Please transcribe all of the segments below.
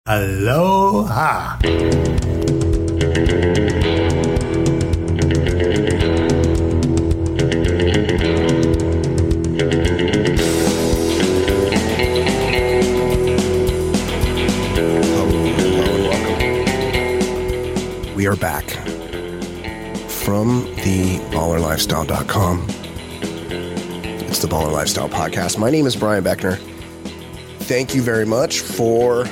Aloha. We are back from the ballerlifestyle.com. It's the Baller Lifestyle Podcast. My name is Brian Beckner. Thank you very much for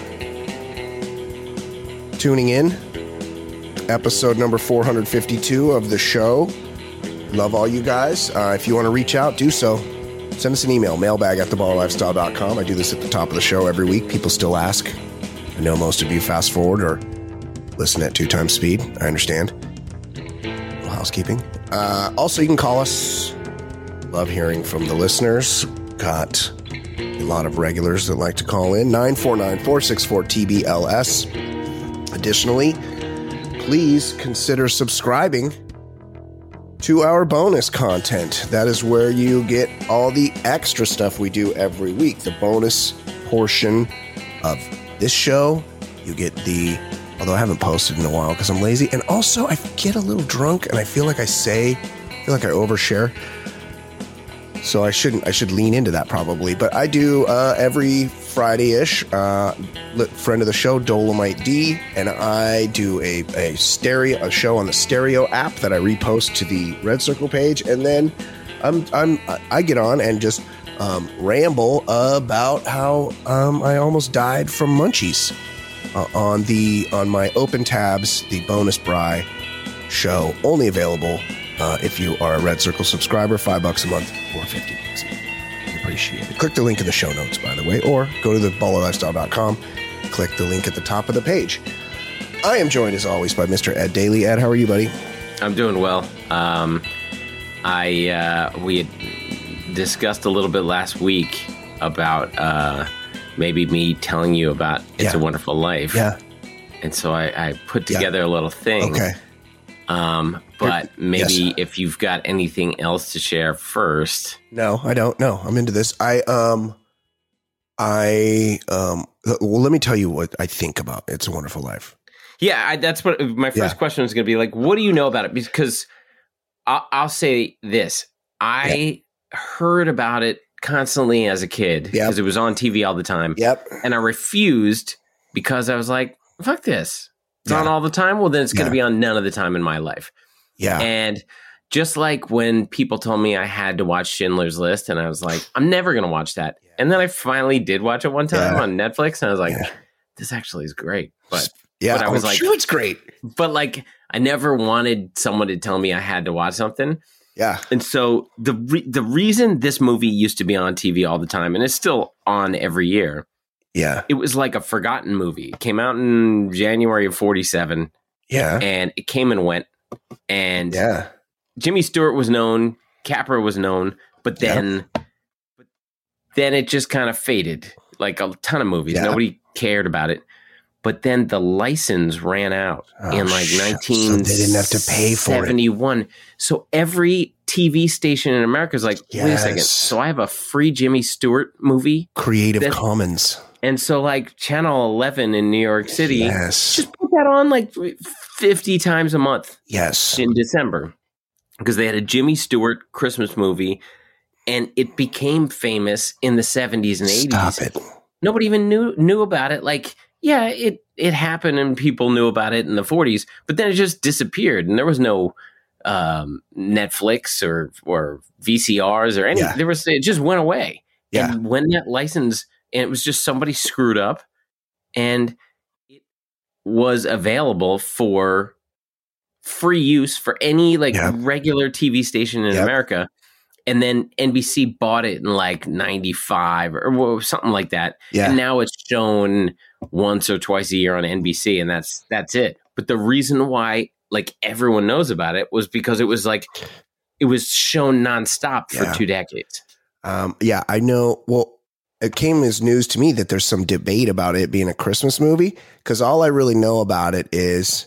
tuning in. Episode number 452 of the show. Love all you guys. If you want to reach out, do so. Send us an email, mailbag@theballerlifestyle.com. I do this at the top of the show every week. People still ask. I know most of you fast forward or listen at 2 times speed. I understand. Little housekeeping. Also, you can call us. Love hearing from the listeners. Got a lot of regulars that like to call in. 949-464-TBLS. Additionally, please consider subscribing to our bonus content. That is where you get all the extra stuff we do every week. The bonus portion of this show. You get the... Although I haven't posted in a while because I'm lazy. And also, I get a little drunk and I feel like I overshare. So I should lean into that probably. But I do every Friday-ish. Friend of the show, Dolomite D, and I do a show on the Stereo app that I repost to the Red Circle page. And then I get on and just ramble about how I almost died from munchies. On my Open Tabs, the Bonus Bri show, only available if you are a Red Circle subscriber, $5 a month or $50 a month. I appreciate it. Click the link in the show notes, by the way, or go to theballerlifestyle.com. Click the link at the top of the page. I am joined, as always, by Mr. Ed Daly. Ed, how are you, buddy? I'm doing well. We had discussed a little bit last week about maybe me telling you about It's a Wonderful Life. Yeah. And so I put together a little thing. Okay. But maybe if you've got anything else to share first. No, I don't. No, I'm into this. Well, let me tell you what I think about It's a Wonderful Life. Yeah, that's what my first question was going to be like. What do you know about it? Because I'll say this. I heard about it constantly as a kid because it was on TV all the time. Yep. And I refused because I was like, fuck this. It's on all the time. Well, then it's going to be on none of the time in my life. Yeah. And just like when people told me I had to watch Schindler's List, and I was like, I'm never going to watch that. And then I finally did watch it one time on Netflix, and I was like, this actually is great. But I was sure it's great. But like, I never wanted someone to tell me I had to watch something. Yeah. And so the reason this movie used to be on TV all the time, and it's still on every year. Yeah. It was like a forgotten movie. It came out in January of 1947. Yeah. And it came and went. And Jimmy Stewart was known, Capra was known, but then it just kind of faded. Like a ton of movies. Yeah. Nobody cared about it. But then the license ran out in like 1971. So they didn't have to pay for it. So every TV station in America is like, wait a second. So I have a free Jimmy Stewart movie. Creative Commons. And so like Channel 11 in New York City just put that on like 50 times a month. Yes. In December. Because they had a Jimmy Stewart Christmas movie. And it became famous in the 70s and 80s. Stop it. Nobody even knew about it. Like, yeah, it happened and people knew about it in the 40s, but then it just disappeared and there was no Netflix or VCRs or anything. It just went away. Yeah. And when that license, and it was just somebody screwed up and it was available for free use for any regular TV station in America. And then NBC bought it in like 95 or something like that. Yeah. And now it's shown once or twice a year on NBC, and that's it. But the reason why like everyone knows about it was because it was shown nonstop for 2 decades. I know. Well, it came as news to me that there's some debate about it being a Christmas movie, because all I really know about it is,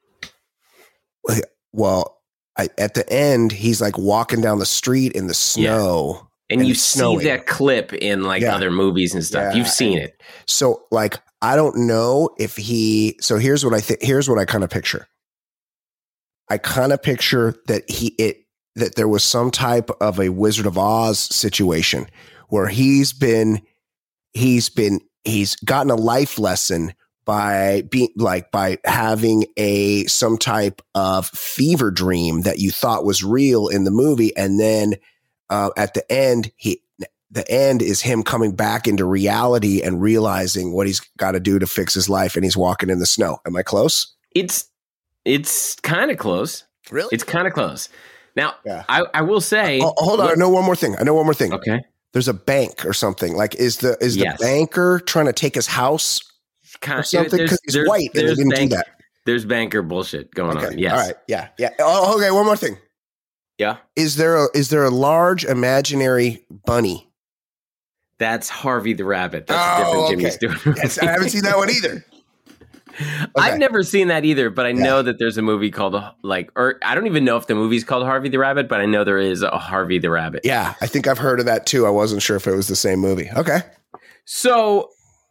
at the end, he's like walking down the street in the snow. Yeah. And you see that clip in other movies and stuff. You've seen it. So like, I don't know if he. So here's what I think. Here's what I kind of picture. I kind of picture that that there was some type of a Wizard of Oz situation where he's gotten a life lesson by having some type of fever dream that you thought was real in the movie, and then at the end is him coming back into reality and realizing what he's got to do to fix his life, and he's walking in the snow. Am I close? It's kind of close. Really? It's kind of close. Now, yeah. I will say, hold on. I know one more thing. Okay. There's a bank or something. Like, is the banker trying to take his house? Or something, because he's white and they didn't do that. There's banker bullshit going on. Yes. All right. Yeah. Oh, okay. One more thing. Yeah. Is there a large imaginary bunny? That's Harvey the Rabbit. That's a different Jimmy Stewart. Yes, I haven't seen that one either. Okay. I've never seen that either, but I know that there's a movie called or I don't even know if the movie's called Harvey the Rabbit, but I know there is a Harvey the Rabbit. Yeah, I think I've heard of that too. I wasn't sure if it was the same movie. Okay. So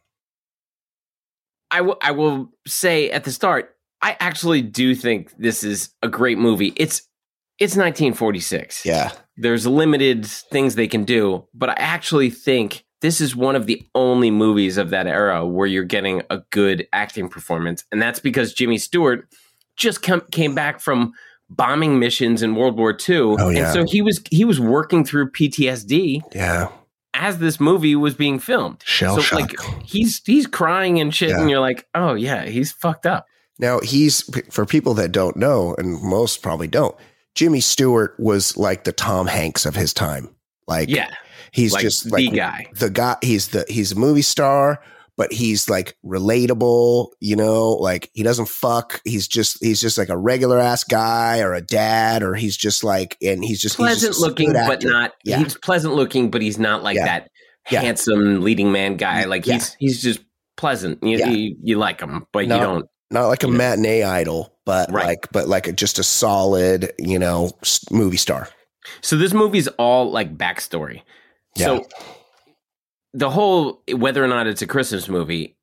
I will say at the start, I actually do think this is a great movie. It's 1946. Yeah. There's limited things they can do, but I actually think this is one of the only movies of that era where you're getting a good acting performance. And that's because Jimmy Stewart just came back from bombing missions in World War II. Oh, yeah. And so he was working through PTSD. Yeah. As this movie was being filmed. Shell shock. Like he's crying and shit, and you're like, oh yeah, he's fucked up. Now for people that don't know, and most probably don't, Jimmy Stewart was like the Tom Hanks of his time. Like, he's like just like the guy. He's a movie star, but he's like relatable, like he doesn't fuck. He's just like a regular ass guy or a dad, or he's just like, and he's pleasant looking, but not, he's pleasant looking, but he's not like that handsome leading man guy. Like he's just pleasant. You like him, but you don't. Not like a matinee idol, but just a solid, movie star. So this movie's all like backstory. Yeah. So the whole, whether or not it's a Christmas movie,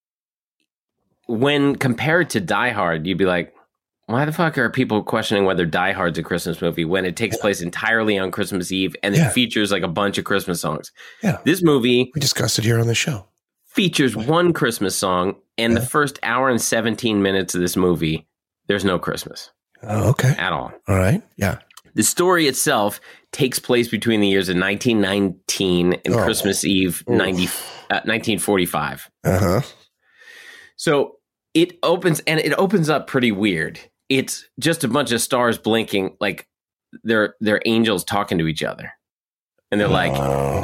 when compared to Die Hard, you'd be like, why the fuck are people questioning whether Die Hard's a Christmas movie when it takes place entirely on Christmas Eve and it features like a bunch of Christmas songs? Yeah. This movie, we discussed it here on the show, features one Christmas song, and the first hour and 17 minutes of this movie, there's no Christmas. Oh, okay. At all. All right. Yeah. The story itself takes place between the years of 1919 and Christmas Eve 1945. Uh-huh. So it opens up pretty weird. It's just a bunch of stars blinking, like they're angels talking to each other. And they're like,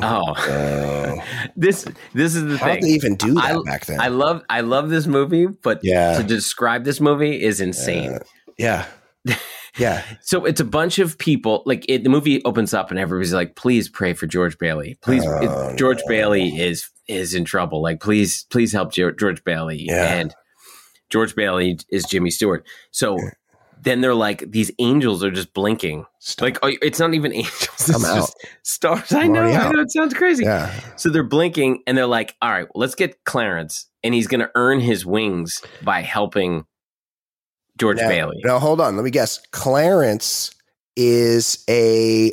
this is the thing. How did they even do that back then? I love this movie, but to describe this movie is insane. Yeah. So it's a bunch of people. Like the movie opens up and everybody's like, "Please pray for George Bailey. Please, George Bailey is in trouble. Like, please help George Bailey." Yeah. And George Bailey is Jimmy Stewart. So then they're like, these angels are just blinking. Stop. Like, it's not even angels. It's just stars. I know. It sounds crazy. Yeah. So they're blinking and they're like, all right, well, let's get Clarence, and he's going to earn his wings by helping George Bailey. No, hold on. Let me guess. Clarence is I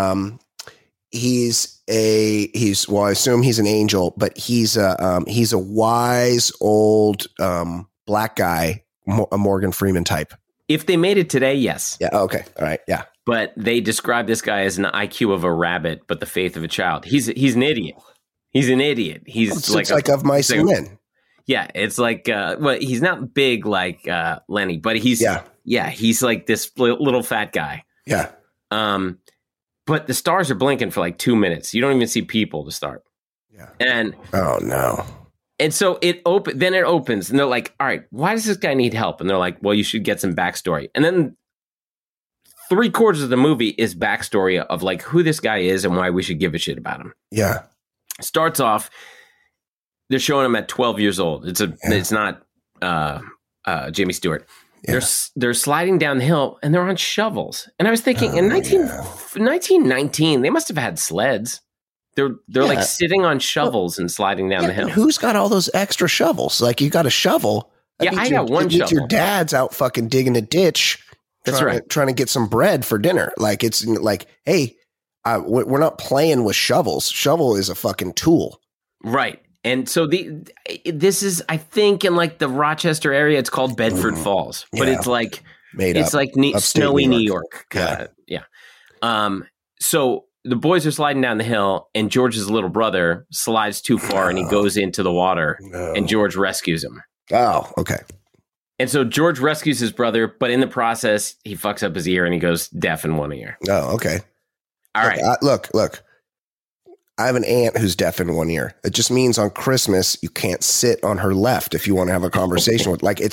assume he's an angel, but he's a wise old black guy, a Morgan Freeman type. If they made it today, yes. Yeah. Okay. All right. Yeah. But they describe this guy as an IQ of a rabbit, but the faith of a child. He's an idiot. He's an idiot. He's like of mice and men. Yeah, it's like he's not big like Lenny, but he's he's like this little fat guy. Yeah. But the stars are blinking for like 2 minutes. You don't even see people to start. Yeah. And oh no. And so then it opens and they're like, all right, why does this guy need help? And they're like, well, you should get some backstory. And then 3/4 of the movie is backstory of like who this guy is and why we should give a shit about him. Yeah. Starts off, they're showing him at 12 years old. It's not Jimmy Stewart. Yeah. They're sliding down the hill and they're on shovels. And I was thinking in 1919, they must have had sleds. They're like sitting on shovels and sliding down the hill. Who's got all those extra shovels? Like, you got a shovel. I got one shovel. Your dad's out fucking digging a ditch. That's right. Trying to get some bread for dinner. Like, it's like, hey, we're not playing with shovels. Shovel is a fucking tool. Right. And so this is, I think, in like the Rochester area, it's called Bedford Falls, but it's like snowy New York. Yeah. So the boys are sliding down the hill, and George's little brother slides too far, and he goes into the water, and George rescues him. Oh, okay. And so George rescues his brother, but in the process, he fucks up his ear, and he goes deaf in one ear. Oh, okay. All right. Look. I have an aunt who's deaf in one ear. It just means on Christmas, you can't sit on her left if you want to have a conversation with. Like,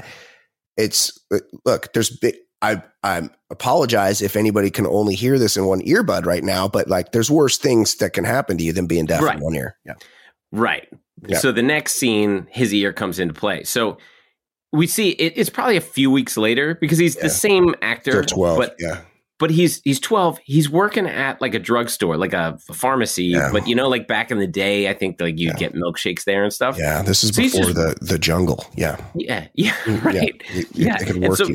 I apologize if anybody can only hear this in one earbud right now, but like, there's worse things that can happen to you than being deaf in one ear. Yeah. Right. Yeah. So the next scene, his ear comes into play. So we see it's probably a few weeks later because he's the same actor. 12. But he's 12. He's working at like a drugstore, like a pharmacy. Yeah. But like back in the day, I think like you'd get milkshakes there and stuff. Yeah, this is before the jungle. Yeah. Yeah. Right. Yeah. It could work you.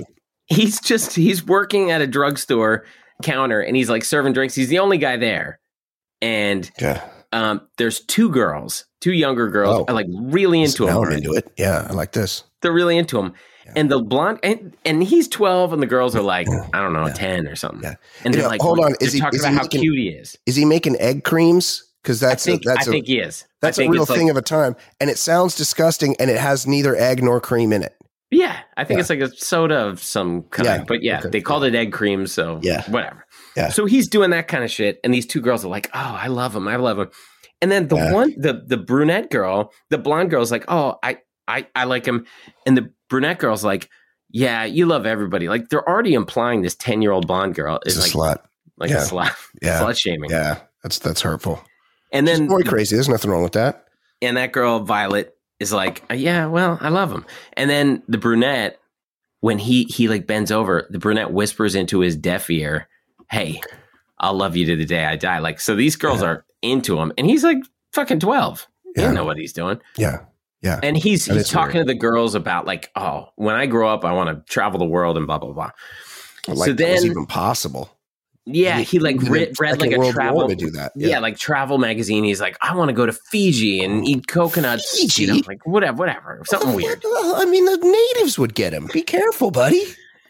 He's working at a drugstore counter, and he's like serving drinks. He's the only guy there, and there's two younger girls, are like really into him. Now I'm into it. Yeah, I like this. They're really into him. And the blonde, and he's 12, and the girls are like, I don't know, 10 or something. Yeah. And they're like, hold on, is he talking about how cute he is? Is he making egg creams? Because I think he is. That's a real thing of a time, and it sounds disgusting, and it has neither egg nor cream in it. Yeah, I think it's like a soda of some kind. But they called it egg cream, so whatever. Yeah. So he's doing that kind of shit, and these two girls are like, oh, I love him. And then the brunette girl, the blonde girl's like, oh, I like him. And the brunette girl's like, yeah, you love everybody. Like, they're already implying this 10-year-old blonde girl is like a slut. Like a slut. Yeah. Slut shaming. Yeah. That's hurtful. And then boy crazy. There's nothing wrong with that. And that girl, Violet, is like, yeah, well, I love him. And then the brunette, when he like bends over, the brunette whispers into his deaf ear, hey, I'll love you to the day I die. Like, so these girls are into him, and he's like fucking 12. He doesn't know what he's doing. Yeah. Yeah. And he's talking to the girls about like, oh, when I grow up, I want to travel the world and blah, blah, blah. Like, so then, that was even possible. Yeah. He like read like a travel to do that. Yeah. Like travel magazine. He's like, I want to go to Fiji and eat coconuts. Fiji? Like whatever. Something weird. I mean, the natives would get him. Be careful, buddy.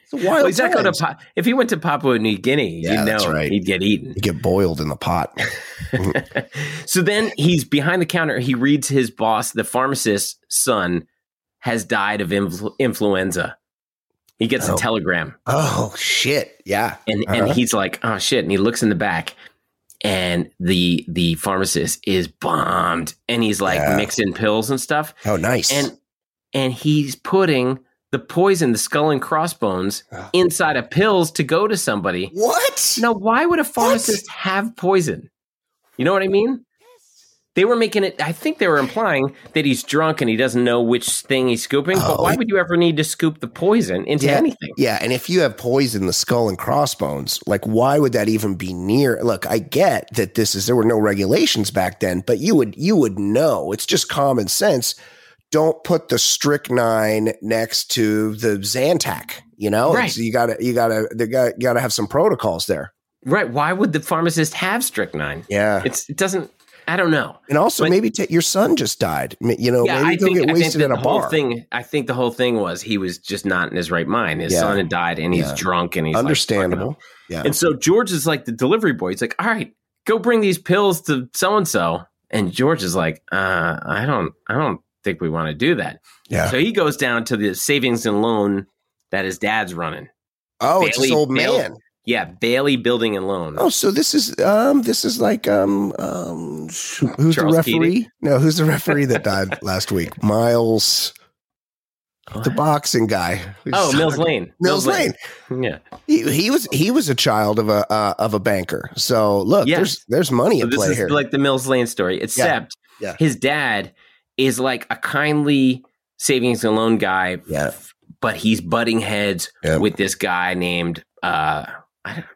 If he went to Papua New Guinea, he'd get eaten. He'd get boiled in the pot. So then he's behind the counter. He reads his boss, the pharmacist's son, has died of influenza. He gets a telegram. Oh, shit. Yeah. And he's like, oh, shit. And he looks in the back, and the pharmacist is bombed. And he's like mixing pills and stuff. Oh, nice. And he's putting the poison, the skull and crossbones, inside of pills to go to somebody. What? Now, why would a pharmacist have poison? You know what I mean? They were making it, I think they were implying that he's drunk and he doesn't know which thing he's scooping. But why would you ever need to scoop the poison into anything? Yeah, and if you have poison, the skull and crossbones, like, why would that even be near? Look, I get that there were no regulations back then, but you would know. It's just common sense. Don't put the strychnine next to the Zantac. You know, right? You gotta have some protocols there, right? Why would the pharmacist have strychnine? Yeah, it doesn't. I don't know. And also, maybe your son just died. You know, maybe he'll get wasted in a bar. I think the whole thing was he was just not in his right mind. His son had died, and he's drunk, and he's understandable. Like, and so George is like the delivery boy. He's like, all right, go bring these pills to so and so. And George is like, I don't think we want to do that. Yeah. So he goes down to the savings and loan that his dad's running. Oh, it's his old man. Yeah, Bailey Building and Loan. Oh, so this is like who's Charles the referee? Keating? No, who's the referee that died last week? Miles, the boxing guy. Mills Lane. Mills Lane. Yeah, he was a child of a banker. So look, there's money at play here. This is like the Mills Lane story, except his dad is like a kindly savings and loan guy. Yeah. But he's butting heads with this guy named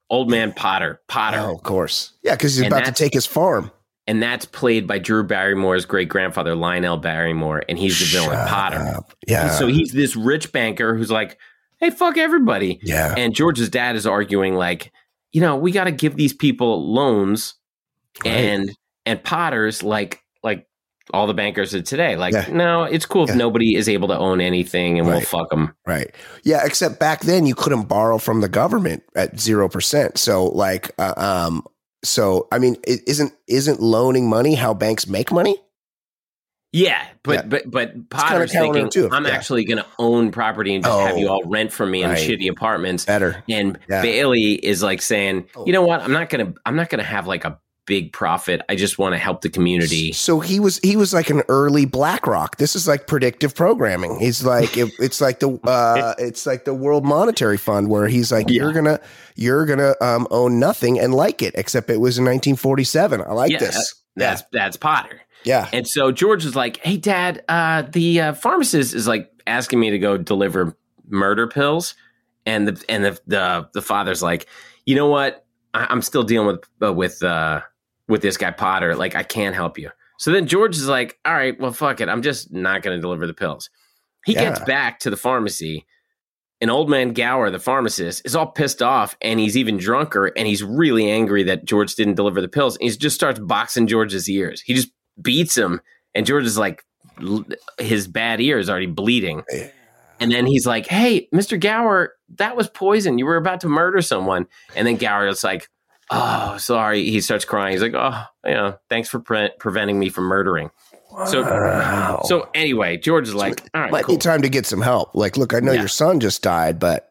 Old Man Potter. Oh, of course. Yeah, because he's about to take his farm. And that's played by Drew Barrymore's great-grandfather, Lionel Barrymore, and he's the villain, Potter. Up. Yeah. So he's this rich banker who's like, hey, fuck everybody. Yeah. And George's dad is arguing like, we got to give these people loans. Right. And Potter's like all the bankers of today. Like, no, it's cool if nobody is able to own anything and we'll fuck them. Right. Yeah. Except back then you couldn't borrow from the government at 0%. So like, so, I mean, isn't loaning money how banks make money? Yeah, but Potter's thinking, I'm actually going to own property and just have you all rent from me in shitty apartments. Better. And Bailey is like saying, you know what? I'm not gonna have like a big profit. I just want to help the community. So he was like an early BlackRock. This is like predictive programming. He's like it's like the World Monetary Fund, where he's like, you're gonna own nothing and like it, except it was in 1947. I like this. That's Potter. Yeah. And so George is like, hey, Dad, the pharmacist is like asking me to go deliver murder pills. And the father's like, you know what? I'm still dealing with this guy Potter. Like, I can't help you. So then George is like, all right, well, fuck it. I'm just not going to deliver the pills. He gets back to the pharmacy. And Old Man Gower, the pharmacist, is all pissed off, and he's even drunker, and he's really angry that George didn't deliver the pills. And he just starts boxing George's ears. He just beats him, and George is like, his bad ear is already bleeding. And then he's like, hey, Mr. Gower, that was poison. You were about to murder someone. And then Gower is like, oh, sorry. He starts crying. He's like, oh, thanks for preventing me from murdering. Wow. So anyway, George is like, all right, might be time to get some help. Like, look, I know your son just died, but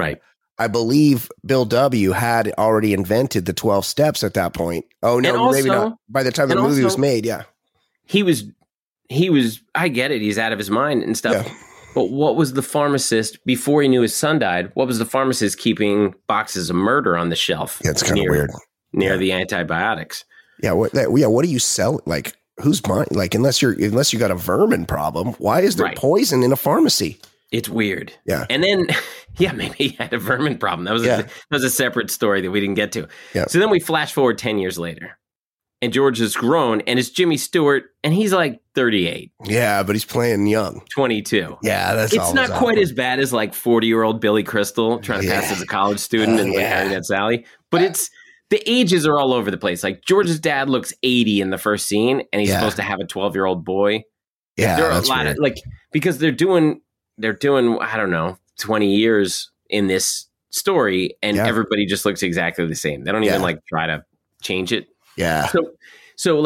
I believe Bill W. had already invented the 12 steps at that point. Oh, no, also, maybe not. By the time the movie was made, He was, I get it. He's out of his mind and stuff. Yeah. But what was the pharmacist, before he knew his son died, what was the pharmacist keeping boxes of murder on the shelf? Yeah, it's kind of weird. Near the antibiotics. Yeah. What do you sell? Like, who's buying? Like, unless you got a vermin problem, why is there poison in a pharmacy? It's weird. Yeah. And then, maybe he had a vermin problem. That was a separate story that we didn't get to. Yeah. So then we flash forward 10 years later. And George has grown, and it's Jimmy Stewart, and he's like 38. Yeah, but he's playing young. 22. Yeah, it's not quite as bad as like 40-year-old Billy Crystal trying to pass as a college student in Harry Met Sally. But it's the ages are all over the place. Like George's dad looks 80 in the first scene, and he's supposed to have a 12-year-old boy. Yeah, there are a lot of because they're doing I don't know 20 years in this story, and everybody just looks exactly the same. They don't even like try to change it. Yeah. So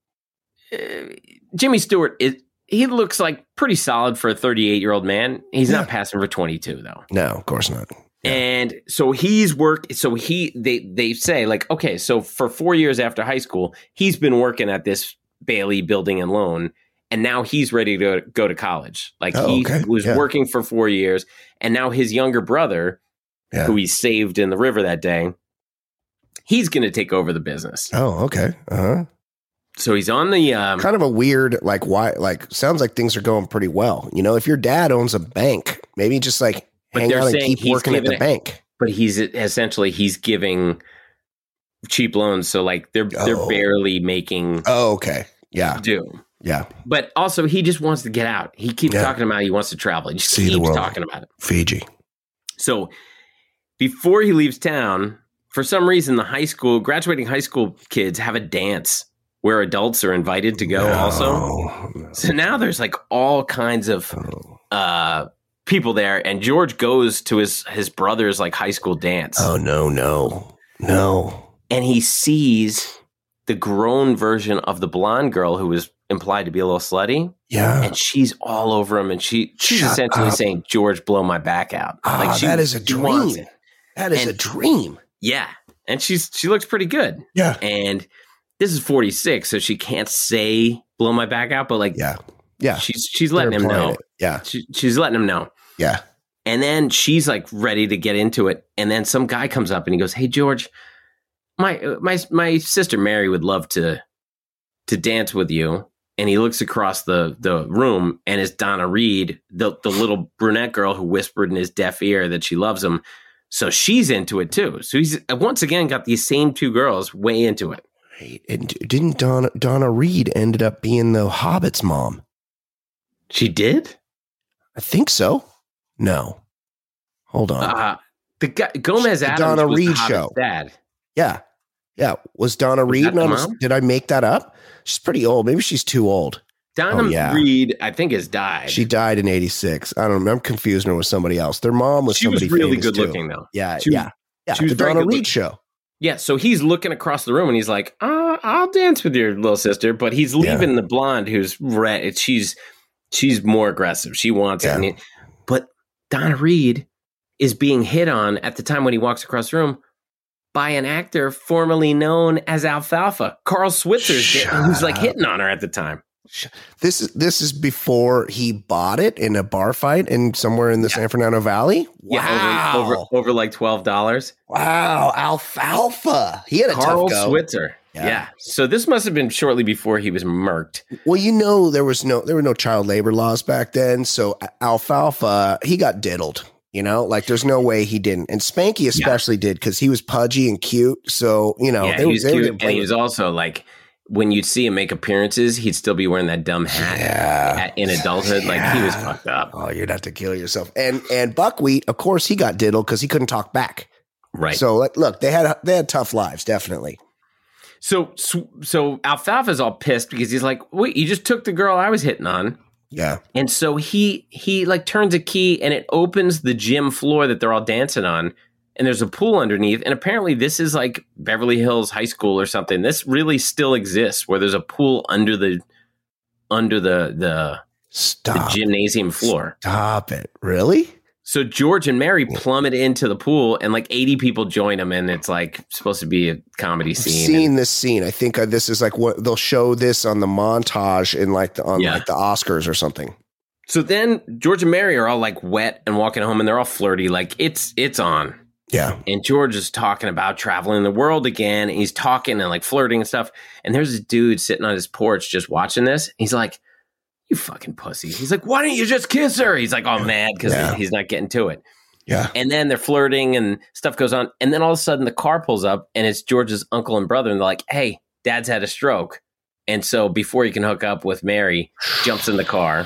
Jimmy Stewart he looks like pretty solid for a 38-year-old man. He's not passing for 22 though. No, of course not. Yeah. And so they say like, okay, so for 4 years after high school, he's been working at this Bailey Building and Loan, and now he's ready to go to college. Like he was working for 4 years, and now his younger brother, who he saved in the river that day, he's going to take over the business. Oh, okay. Uh-huh. So he's on the kind of a weird, like, why, like, sounds like things are going pretty well. You know, if your dad owns a bank, maybe just like hang out and keep working at the bank. But he's giving cheap loans. So like they're barely making. Oh, okay. Yeah. Do. Yeah. But also he just wants to get out. He keeps talking about he wants to travel. He just keeps talking about it. Fiji. So before he leaves town, for some reason, the graduating high school kids have a dance where adults are invited to go also. So now there's like all kinds of people there, and George goes to his brother's like high school dance. Oh, no. And he sees the grown version of the blonde girl who was implied to be a little slutty. Yeah. And she's all over him, and she's essentially saying, George, blow my back out. That is a dream. That is a dream. Yeah. And she looks pretty good. Yeah. And this is 46, so she can't say blow my back out, but like she's letting him know. Yeah. She's letting him know. Yeah. And then she's like ready to get into it. And then some guy comes up and he goes, hey George, my sister Mary would love to dance with you. And he looks across the room, and it's Donna Reed, the little brunette girl who whispered in his deaf ear that she loves him. So she's into it too. So he's once again got these same two girls way into it. Right. And didn't Donna Reed ended up being the Hobbit's mom? She did? I think so. No. Hold on. The guy, Gomez Adams Donna was Reed the Hobbit's show. dad. Yeah. Yeah. Was Donna Reed? Did I make that up? She's pretty old. Maybe she's too old. Donna Reed, I think, has died. She died in 86. I don't know. I'm confusing her with somebody else. Their mom was somebody famous. She was really good looking, though. Yeah. She was the Donna Reed show. Yeah. So he's looking across the room and he's like, I'll dance with your little sister. But he's leaving the blonde who's red. She's more aggressive. She wants it. But Donna Reed is being hit on at the time when he walks across the room by an actor formerly known as Alfalfa, Carl Switzer, who's like hitting on her at the time. This is before he bought it in a bar fight in somewhere in the San Fernando Valley. Wow, yeah, over like $12. Wow, Alfalfa. He had a Carl tough go. Switzer. Yeah. So this must have been shortly before he was murked. Well, there were no child labor laws back then. So Alfalfa, he got diddled. Like there's no way he didn't. And Spanky especially did because he was pudgy and cute. So, he was cute. And he was also like, when you'd see him make appearances, he'd still be wearing that dumb hat in adulthood. Like he was fucked up. Oh, you'd have to kill yourself. And Buckwheat, of course, he got diddled because he couldn't talk back. Right. So look, they had tough lives, definitely. So Alfalfa's all pissed because he's like, wait, you just took the girl I was hitting on. Yeah. And so he like turns a key and it opens the gym floor that they're all dancing on. And there's a pool underneath. And apparently this is like Beverly Hills High School or something. This really still exists where there's a pool under the gymnasium floor. Stop it. Really? So George and Mary plummet into the pool and like 80 people join them. And it's like supposed to be a comedy scene. I've seen this scene. I think this is like what they'll show this on the montage in like the Oscars or something. So then George and Mary are all like wet and walking home and they're all flirty. Like it's on. Yeah. And George is talking about traveling the world again. And he's talking and like flirting and stuff. And there's this dude sitting on his porch just watching this. He's like, you fucking pussy. He's like, why don't you just kiss her? He's like, all mad because he's not getting to it. Yeah. And then they're flirting and stuff goes on. And then all of a sudden the car pulls up and it's George's uncle and brother. And they're like, hey, dad's had a stroke. And so before you can hook up with Mary, jumps in the car.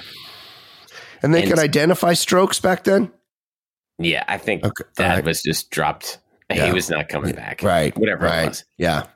And they could identify strokes back then? Yeah, I think Dad was just dropped. He was not coming back. Right. Whatever it was. Yeah.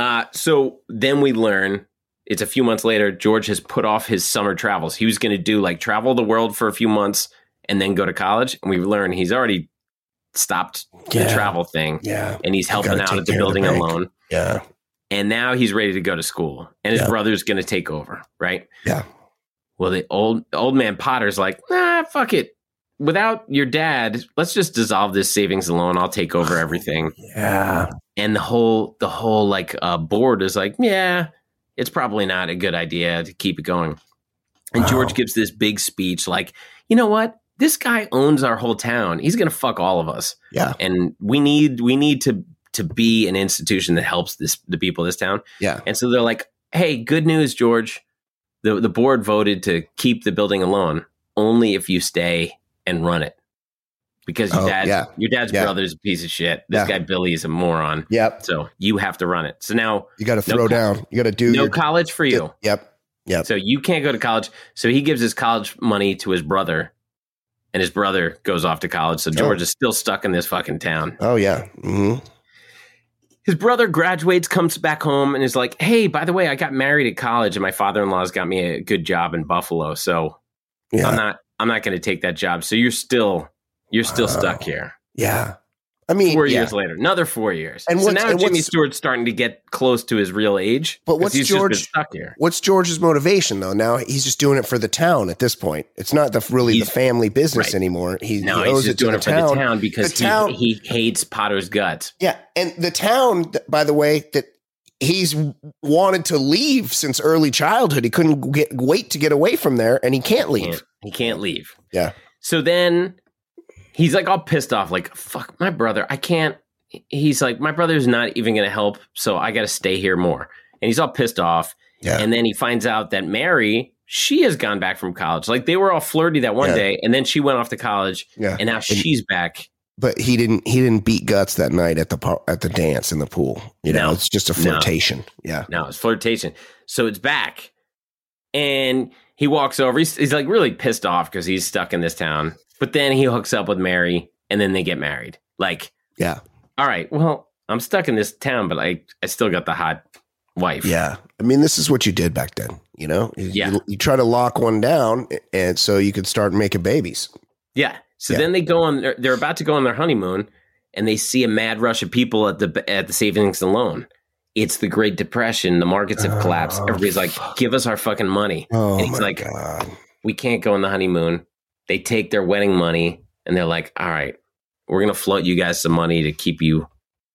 So then we learn, it's a few months later, George has put off his summer travels. He was going to do like travel the world for a few months and then go to college. And we learn he's already stopped the travel thing. Yeah. And he's helping out at the building alone. Yeah. And now he's ready to go to school. And his brother's going to take over. Right. Yeah. Well, the old man Potter's like, fuck it. Without your dad, let's just dissolve this savings and loan. I'll take over everything. Yeah. And the whole like board is like, yeah, it's probably not a good idea to keep it going. And George gives this big speech like, you know what? This guy owns our whole town. He's going to fuck all of us. Yeah. And we need to be an institution that helps the people of this town. Yeah. And so they're like, hey, good news, George. The board voted to keep the building alone only if you stay and run it, because your dad's brother's a piece of shit. This guy Billy is a moron. Yep. So you have to run it. So now you got to throw down. You got to do college for you. Yep. So you can't go to college. So he gives his college money to his brother, and his brother goes off to college. So George is still stuck in this fucking town. Oh yeah. Mm-hmm. His brother graduates, comes back home, and is like, "Hey, by the way, I got married at college, and my father-in-law's got me a good job in Buffalo. So I'm not going to take that job. So you're still stuck here." Yeah. I mean, 4 years later, another 4 years. And so now Jimmy Stewart's starting to get close to his real age. But what's he's George just been stuck here? What's George's motivation though? Now he's just doing it for the town at this point. It's not the family business anymore. He owes just doing it for the town because he hates Potter's guts. Yeah. And the town, by the way, that he's wanted to leave since early childhood. He couldn't wait to get away from there, and he can't leave. He can't leave. Yeah. So then he's like all pissed off, like, fuck my brother. I can't. He's like, my brother's not even going to help, so I got to stay here more. And he's all pissed off. Yeah. And then he finds out that Mary, she has gone back from college. Like they were all flirty that one day, and then she went off to college, and now she's back But he didn't beat guts that night at the dance in the pool. It's just a flirtation. Yeah. No, it's flirtation. So it's back. And he walks over. He's like really pissed off because he's stuck in this town. But then he hooks up with Mary and then they get married. Like, yeah. All right, well, I'm stuck in this town, but I still got the hot wife. Yeah. I mean, this is what you did back then, Yeah. You try to lock one down and so you could start making babies. Yeah. So then they go on, they're about to go on their honeymoon and they see a mad rush of people at the savings and loan. It's the Great Depression. The markets have collapsed. Everybody's like, give us our fucking money. And he's like, God. We can't go on the honeymoon. They take their wedding money and they're like, all right, we're going to float you guys some money to keep you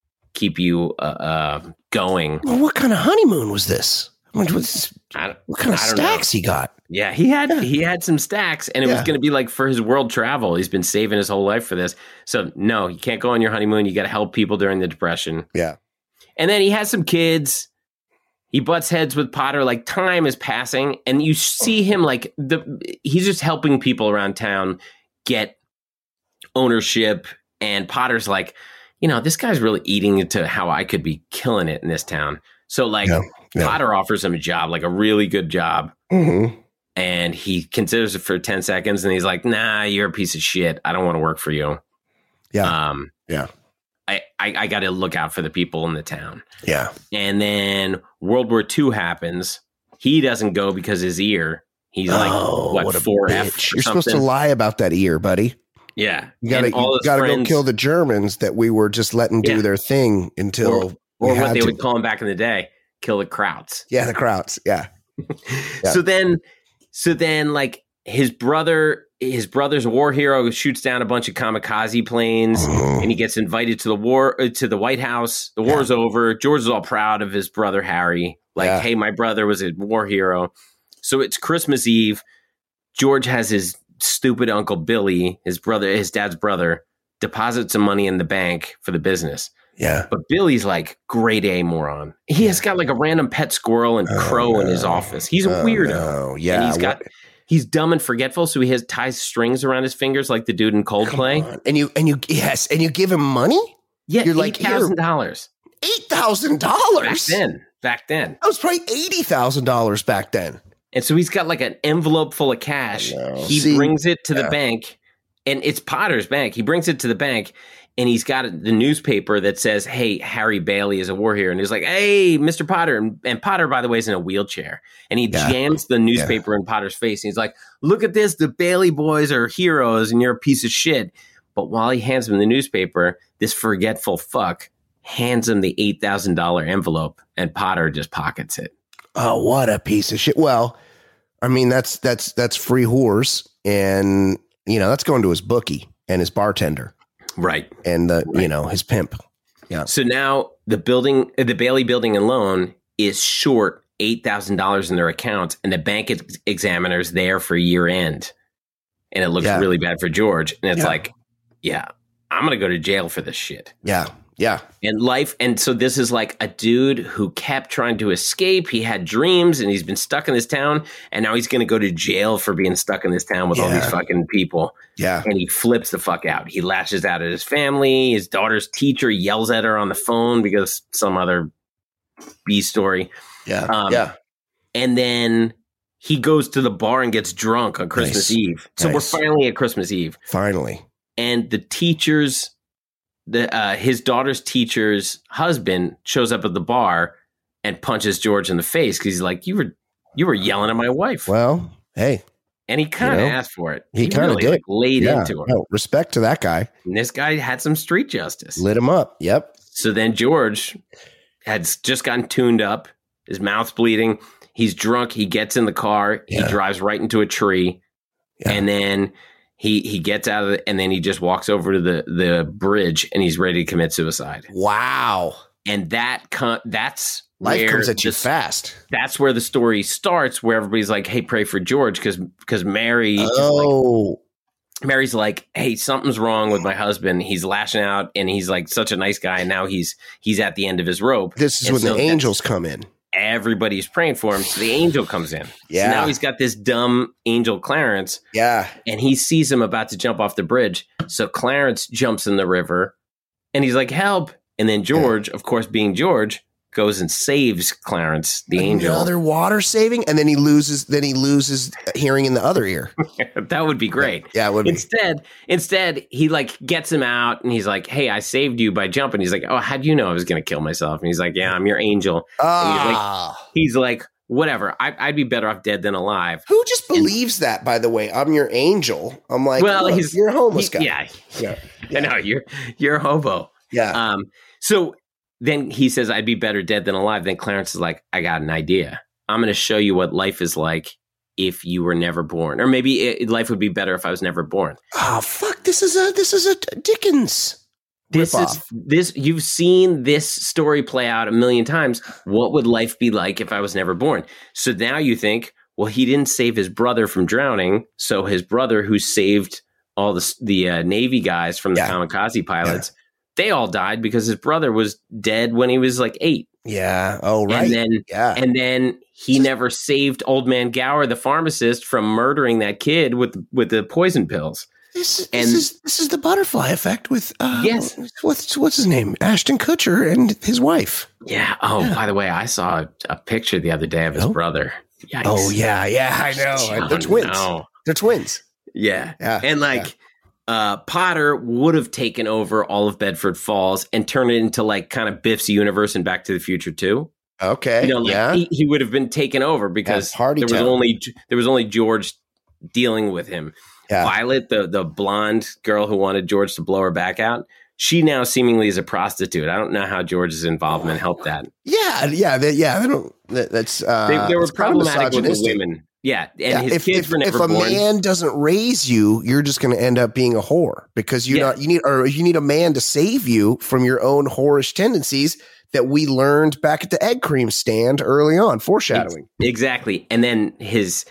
going. Well, what kind of honeymoon was this? What kind of stacks he got? Yeah, he had some stacks, and it was going to be like for his world travel. He's been saving his whole life for this. So no, you can't go on your honeymoon. You got to help people during the Depression. Yeah. And then he has some kids. He butts heads with Potter. Like time is passing, and you see him like he's just helping people around town get ownership. And Potter's like, this guy's really eating into how I could be killing it in this town. So like Potter offers him a job, like a really good job. Mm-hmm. And he considers it for 10 seconds and he's like, nah, you're a piece of shit. I don't want to work for you. Yeah. I got to look out for the people in the town. Yeah. And then World War II happens. He doesn't go because his ear. He's like, what 4F? You're supposed to lie about that ear, buddy. Yeah. You gotta go kill the Germans that we were just letting do their thing until or what they would call them back in the day, kill the Krauts. Yeah, the Krauts. Yeah. So then like his brother's a war hero who shoots down a bunch of kamikaze planes and he gets invited to the White House. The war's over. George is all proud of his brother Harry. Like, hey, my brother was a war hero. So it's Christmas Eve. George has his stupid uncle Billy, his dad's brother, deposit some money in the bank for the business. Yeah. But Billy's like grade A moron. He has got like a random pet squirrel and crow in his office. He's a weirdo. No. Yeah. And he's dumb and forgetful, so he ties strings around his fingers like the dude in Coldplay. And you give him money? Yeah, you're $8,000. $8,000 back then. That was probably $80,000 back then. And so he's got like an envelope full of cash. He brings it to the bank, and it's Potter's bank. He brings it to the bank, and he's got the newspaper that says, hey, Harry Bailey is a war hero. And he's like, hey, Mr. Potter. And Potter, by the way, is in a wheelchair. And he jams the newspaper in Potter's face. And he's like, look at this. The Bailey boys are heroes, and you're a piece of shit. But while he hands him the newspaper, this forgetful fuck hands him the $8,000 envelope, and Potter just pockets it. Oh, what a piece of shit. Well, I mean, that's free whores, and that's going to his bookie and his bartender. Right. And his pimp. Yeah. So now the Bailey Building and Loan is short $8,000 in their accounts, and the bank examiner's there for year end. And it looks really bad for George. And it's like, I'm going to go to jail for this shit. Yeah. Yeah. And so this is like a dude who kept trying to escape. He had dreams and he's been stuck in this town. And now he's going to go to jail for being stuck in this town with all these fucking people. Yeah. And he flips the fuck out. He lashes out at his family. His daughter's teacher yells at her on the phone because some other B story. Yeah. And then he goes to the bar and gets drunk on Christmas Eve. So we're finally at Christmas Eve. Finally. And the teacher's his daughter's teacher's husband shows up at the bar and punches George in the face because he's like, you were yelling at my wife. Well, hey. And he kind of asked for it. He kind of really, did. Laid into her. No, respect to that guy. And this guy had some street justice. Lit him up. Yep. So then George had just gotten tuned up. His mouth's bleeding. He's drunk. He gets in the car. He drives right into a tree. Yeah. And then He gets out of it, and then he just walks over to the bridge, and he's ready to commit suicide. Wow! And that's life comes at you fast. That's where the story starts, where everybody's like, "Hey, pray for George," because Mary. Mary's like, "Hey, something's wrong with my husband. He's lashing out, and he's like such a nice guy, and now he's at the end of his rope." This is when the angels come in. everybody's praying for him. So the angel comes in. Yeah. So now he's got this dumb angel Clarence. Yeah. And he sees him about to jump off the bridge. So Clarence jumps in the river and he's like, help. And then George, of course, being George, goes and saves Clarence, the angel. Another water saving, and then he loses hearing in the other ear. That would be great. Yeah, it would be. Instead, he like gets him out and he's like, hey, I saved you by jumping. He's like, oh, how'd you know I was going to kill myself? And he's like, yeah, I'm your angel. He's like, whatever. I'd be better off dead than alive. Who just believes that, by the way? I'm your angel. I'm like, well, you're a homeless guy. Yeah. I know, you're a hobo. Yeah. So then he says, I'd be better dead than alive. Then Clarence is like, I got an idea. I'm going to show you what life is like if you were never born. Or maybe life would be better if I was never born. Oh, fuck. This is a Dickens. You've seen this story play out a million times. What would life be like if I was never born? So now you think, well, he didn't save his brother from drowning. So his brother, who saved all the Navy guys from the kamikaze pilots, they all died because his brother was dead when he was like 8. Yeah. Oh, right. And then he never saved old man Gower, the pharmacist, from murdering that kid with the poison pills. This is the butterfly effect with what's his name? Ashton Kutcher and his wife. Yeah. Oh, by the way, I saw a picture the other day of his brother. Yikes. Oh yeah, I know. They're twins. No. They're twins. Yeah. And Potter would have taken over all of Bedford Falls and turned it into like kind of Biff's universe and Back to the Future too. Okay. He would have been taken over because there was only George dealing with him. Yeah. Violet, the blonde girl who wanted George to blow her back out, she now seemingly is a prostitute. I don't know how George's involvement helped that. They don't. That's they were problematic with the women. Yeah, and his kids were never born. If a man doesn't raise you, you're just going to end up being a whore because you need a man to save you from your own whorish tendencies that we learned back at the egg cream stand early on. Foreshadowing. Exactly, and then his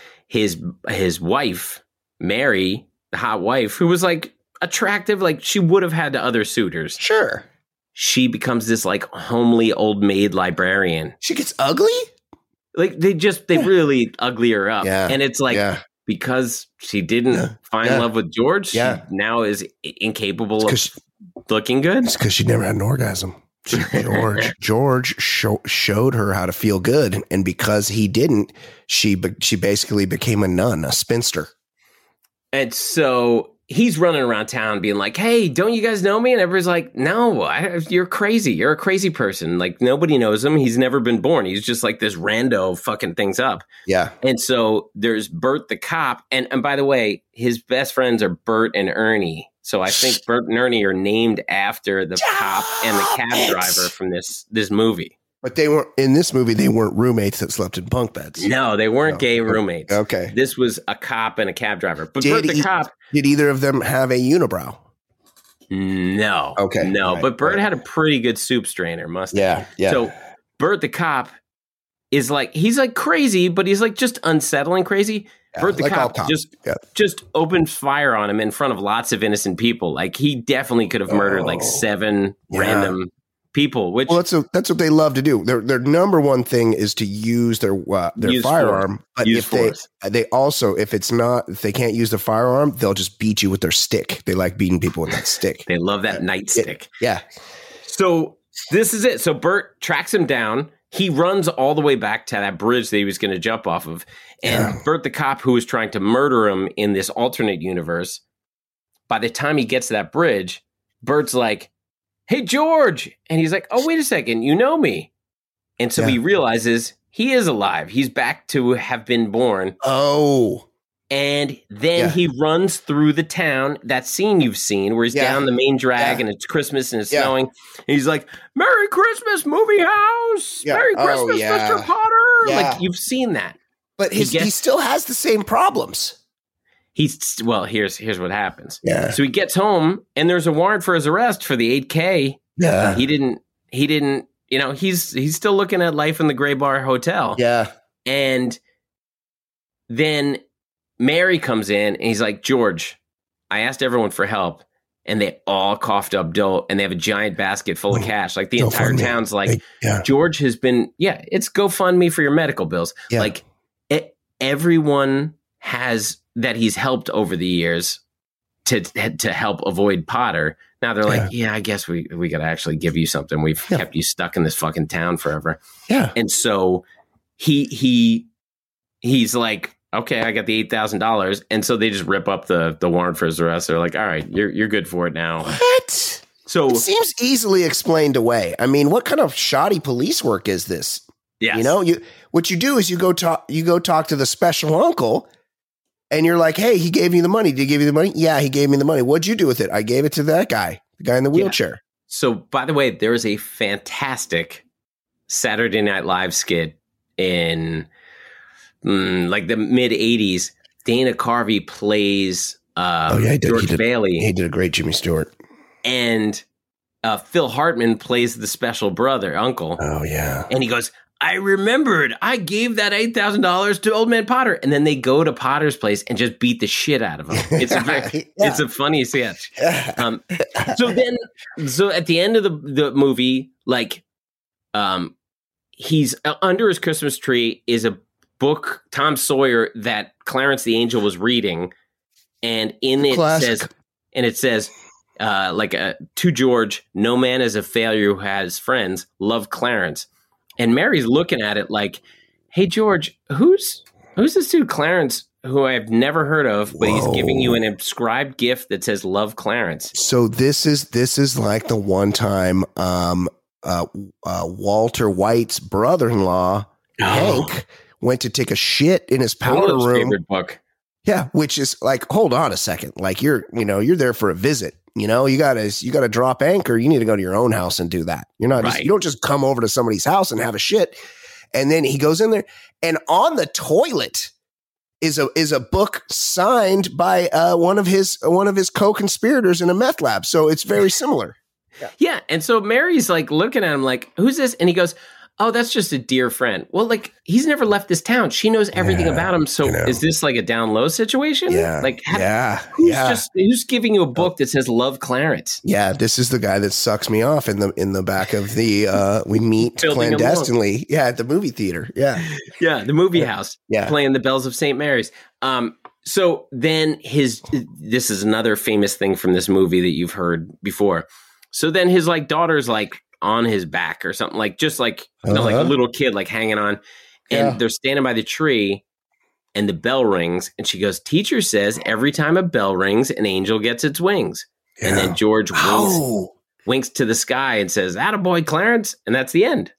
wife, Mary, the hot wife, who was like attractive, like she would have had other suitors. Sure. She becomes this like homely old maid librarian. She gets ugly? Like they really ugly her up. Yeah. And it's like because she didn't find love with George, she now is incapable of looking good. It's because she never had an orgasm. George showed her how to feel good. And because he didn't, she basically became a nun, a spinster. And so he's running around town being like, hey, don't you guys know me? And everybody's like, no, you're crazy. You're a crazy person. Like nobody knows him. He's never been born. He's just like this rando fucking things up. Yeah. And so there's Bert the cop. And by the way, his best friends are Bert and Ernie. So I think Bert and Ernie are named after the cop and the cab driver from this movie. But they weren't in this movie. They weren't roommates that slept in bunk beds. No, they weren't gay roommates. Okay, this was a cop and a cab driver. But Bert the cop. Did either of them have a unibrow? No. Okay. No, right, but Bert had a pretty good soup strainer mustache. Yeah. So Bert the cop is like he's like crazy, but he's like just unsettling crazy. Yeah, Bert the like cop just opens fire on him in front of lots of innocent people. Like he definitely could have murdered like 7 random people. Which that's what they love to do. Their number one thing is to use their firearm. But if they also if they can't use the firearm, they'll just beat you with their stick. They like beating people with that stick. They love that nightstick. Yeah. So this is it. So Bert tracks him down. He runs all the way back to that bridge that he was going to jump off of. And Bert the cop, who was trying to murder him in this alternate universe, by the time he gets to that bridge, Bert's like, hey, George. And he's like, oh, wait a second. You know me. And so he realizes he is alive. He's back to have been born. Oh. And then he runs through the town, that scene you've seen, where he's down the main drag and it's Christmas and it's snowing. And he's like, Merry Christmas, movie house. Yeah. Merry Christmas, Mr. Potter. Yeah. Like, you've seen that. But he still has the same problems. Here's what happens. Yeah. So he gets home and there's a warrant for his arrest for the 8K. Yeah. He didn't, he's still looking at life in the Gray Bar Hotel. Yeah. And then Mary comes in and he's like, George, I asked everyone for help and they all coughed up dough, and they have a giant basket full of cash. Like the entire town's like, George has been, it's GoFundMe for your medical bills. Yeah. Like everyone has that he's helped over the years to help avoid Potter. Now they're like, I guess we got to actually give you something. We've kept you stuck in this fucking town forever. Yeah. And so he's like, okay, I got the $8,000. And so they just rip up the warrant for his arrest. They're like, all right, you're good for it now. What? So it seems easily explained away. I mean, what kind of shoddy police work is this? Yes. You know, what you do is you go talk to the special uncle, and you're like, hey, he gave you the money. Did he give you the money? Yeah, he gave me the money. What'd you do with it? I gave it to that guy, the guy in the wheelchair. Yeah. So, by the way, there is a fantastic Saturday Night Live skit in like the mid 80s. Dana Carvey plays George Bailey. He did a great Jimmy Stewart. And Phil Hartman plays the special brother, uncle. Oh, yeah. And he goes, I remembered I gave that $8,000 to Old Man Potter. And then they go to Potter's place and just beat the shit out of him. It's it's a funny sketch. So at the end of the movie, like, he's under his Christmas tree is a book, Tom Sawyer, that Clarence the Angel was reading. And in it says, to George, no man is a failure who has friends. Love, Clarence. And Mary's looking at it like, hey, George, who's this dude Clarence who I've never heard of, but he's giving you an inscribed gift that says love, Clarence. So this is like the one time Walter White's brother-in-law, Hank, went to take a shit in his powder room. Favorite book. Yeah, which is like, hold on a second. Like you're there for a visit. You know, you gotta drop anchor. You need to go to your own house and do that. You're not you don't just come over to somebody's house and have a shit. And then he goes in there, and on the toilet is a book signed by one of his co-conspirators in a meth lab. So it's very similar. Yeah. And so Mary's like looking at him like, who's this? And he goes, oh, that's just a dear friend. Well, like, he's never left this town. She knows everything about him. So is this like a down low situation? Yeah. Like, who's giving you a book that says love, Clarence? Yeah. This is the guy that sucks me off in the back of the, we meet clandestinely. Yeah. At the movie theater. Yeah. Yeah. The movie house. Yeah. Playing the bells of St. Mary's. So then this is another famous thing from this movie that you've heard before. So then his like daughter's like on his back or something, like just like like a little kid like hanging on, and they're standing by the tree, and the bell rings, and she goes, teacher says every time a bell rings an angel gets its wings. And then George winks to the sky and says, attaboy, Clarence, and that's the end.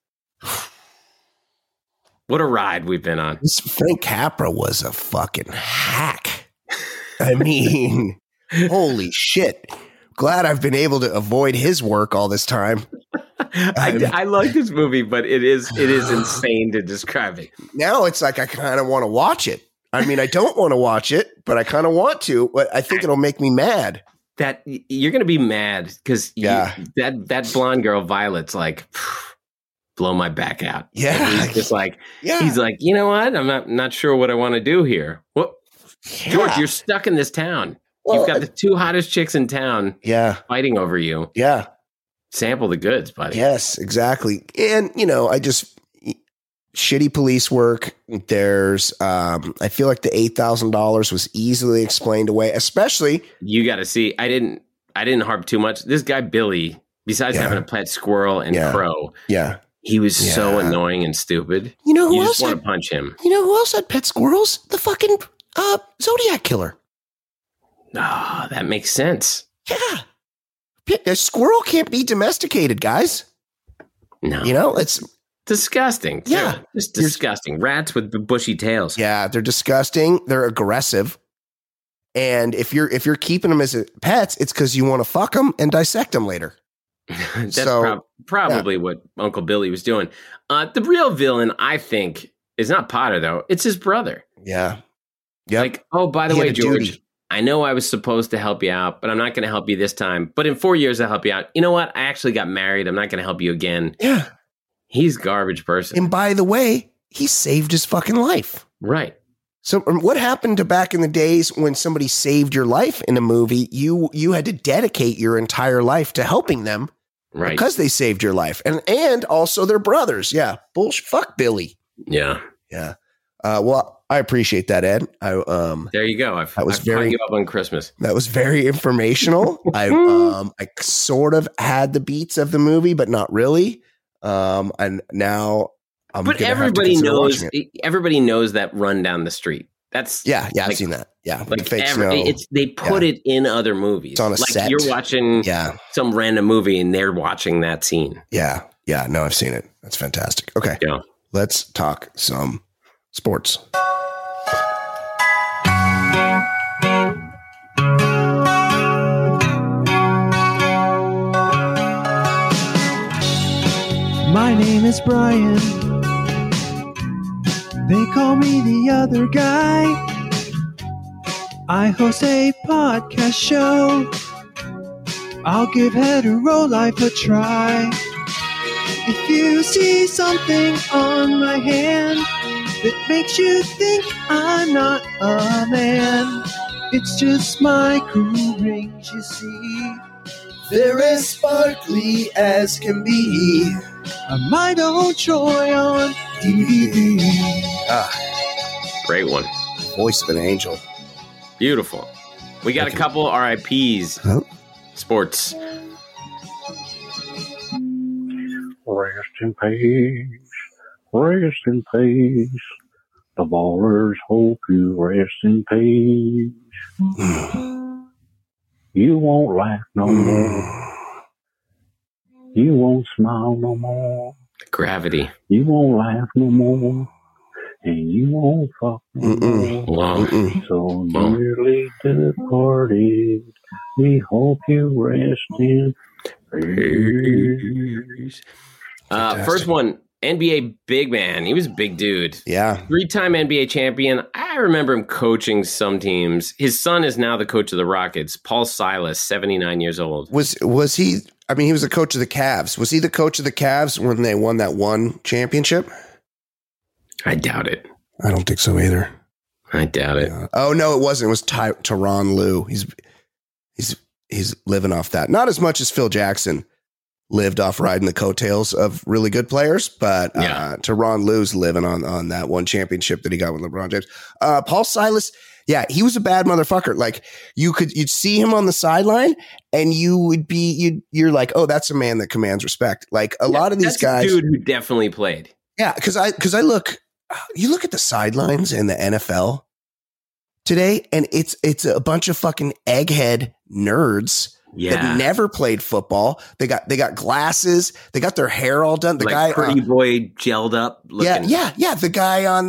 What a ride we've been on. This Frank Capra was a fucking hack. I mean, holy shit. Glad I've been able to avoid his work all this time. I like this movie, but it is insane to describe it. Now it's like I kind of want to watch it. I mean, I don't want to watch it, but I kind of want to. But I think it'll make me mad. That you're going to be mad because that blonde girl Violet's like, blow my back out. Yeah, and he's just like, he's like, you know what? I'm not sure what I want to do here. What, George? You're stuck in this town. Well, you've got the two hottest chicks in town fighting over you. Yeah. Sample the goods, buddy. Yes, exactly. And, shitty police work. There's, I feel like the $8,000 was easily explained away, especially. You got to see, I didn't harp too much. This guy, Billy, besides having a pet squirrel and crow. Yeah. He was so annoying and stupid. You know who you else just want to punch him. You know who else had pet squirrels? The fucking Zodiac Killer. Ah, that makes sense. Yeah. A squirrel can't be domesticated, guys. No. It's disgusting. Too. Yeah. Just disgusting. Rats with bushy tails. Yeah, they're disgusting. They're aggressive. And if you're keeping them as pets, it's because you want to fuck them and dissect them later. That's probably what Uncle Billy was doing. The real villain, I think, is not Potter, though. It's his brother. Yeah. Yep. Like, oh, by the way, George, I know I was supposed to help you out, but I'm not going to help you this time. But in 4 years, I'll help you out. You know what? I actually got married. I'm not going to help you again. Yeah. He's a garbage person. And by the way, he saved his fucking life. Right. So what happened to back in the days when somebody saved your life in a movie? You had to dedicate your entire life to helping them, right? Because they saved your life, and also their brothers. Yeah, bullshit. Fuck Billy. Yeah. Well, I appreciate that, Ed. There you go. I've very you up on Christmas. That was very informational. I sort of had the beats of the movie, but not really. And now. But everybody knows. Everybody knows that run down the street. That's I've seen that. Yeah, like they put it in other movies. It's on a set. You're watching some random movie and they're watching that scene. Yeah. No, I've seen it. That's fantastic. Okay, let's talk some sports. My name is Brian. They call me the other guy. I host a podcast show. I'll give hetero life a try. If you see something on my hand that makes you think I'm not a man, it's just my cool rings, you see. They're as sparkly as can be. My old Troy on DVD. Great one. Voice of an angel. Beautiful. We got a couple RIPs. Huh? Sports. Rest in peace. Rest in peace. The Ballers hope you rest in peace. You won't laugh no more. You won't smile no more. Gravity. You won't laugh no more. And you won't fuck no more. Wow. So dearly departed, we hope you rest in peace. First one, NBA big man. He was a big dude. Yeah. 3-time NBA champion. I remember him coaching some teams. His son is now the coach of the Rockets. Paul Silas, 79 years old. Was he? I mean, he was the coach of the Cavs. Was he the coach of the Cavs when they won that one championship? I doubt it. I don't think so either. I doubt it. Oh no, it wasn't. It was Tyronn Lue. He's living off that. Not as much as Phil Jackson lived off riding the coattails of really good players, but Tyronn Lue's living on that one championship that he got with LeBron James. Paul Silas, yeah, he was a bad motherfucker. Like you'd see him on the sideline, and you're like, oh, that's a man that commands respect. Like a lot of these guys, a dude who definitely played. Yeah, because you look at the sidelines in the NFL today, and it's a bunch of fucking egghead nerds that never played football. They got glasses. They got their hair all done. The like guy, pretty boy, gelled up. Looking. Yeah. The guy on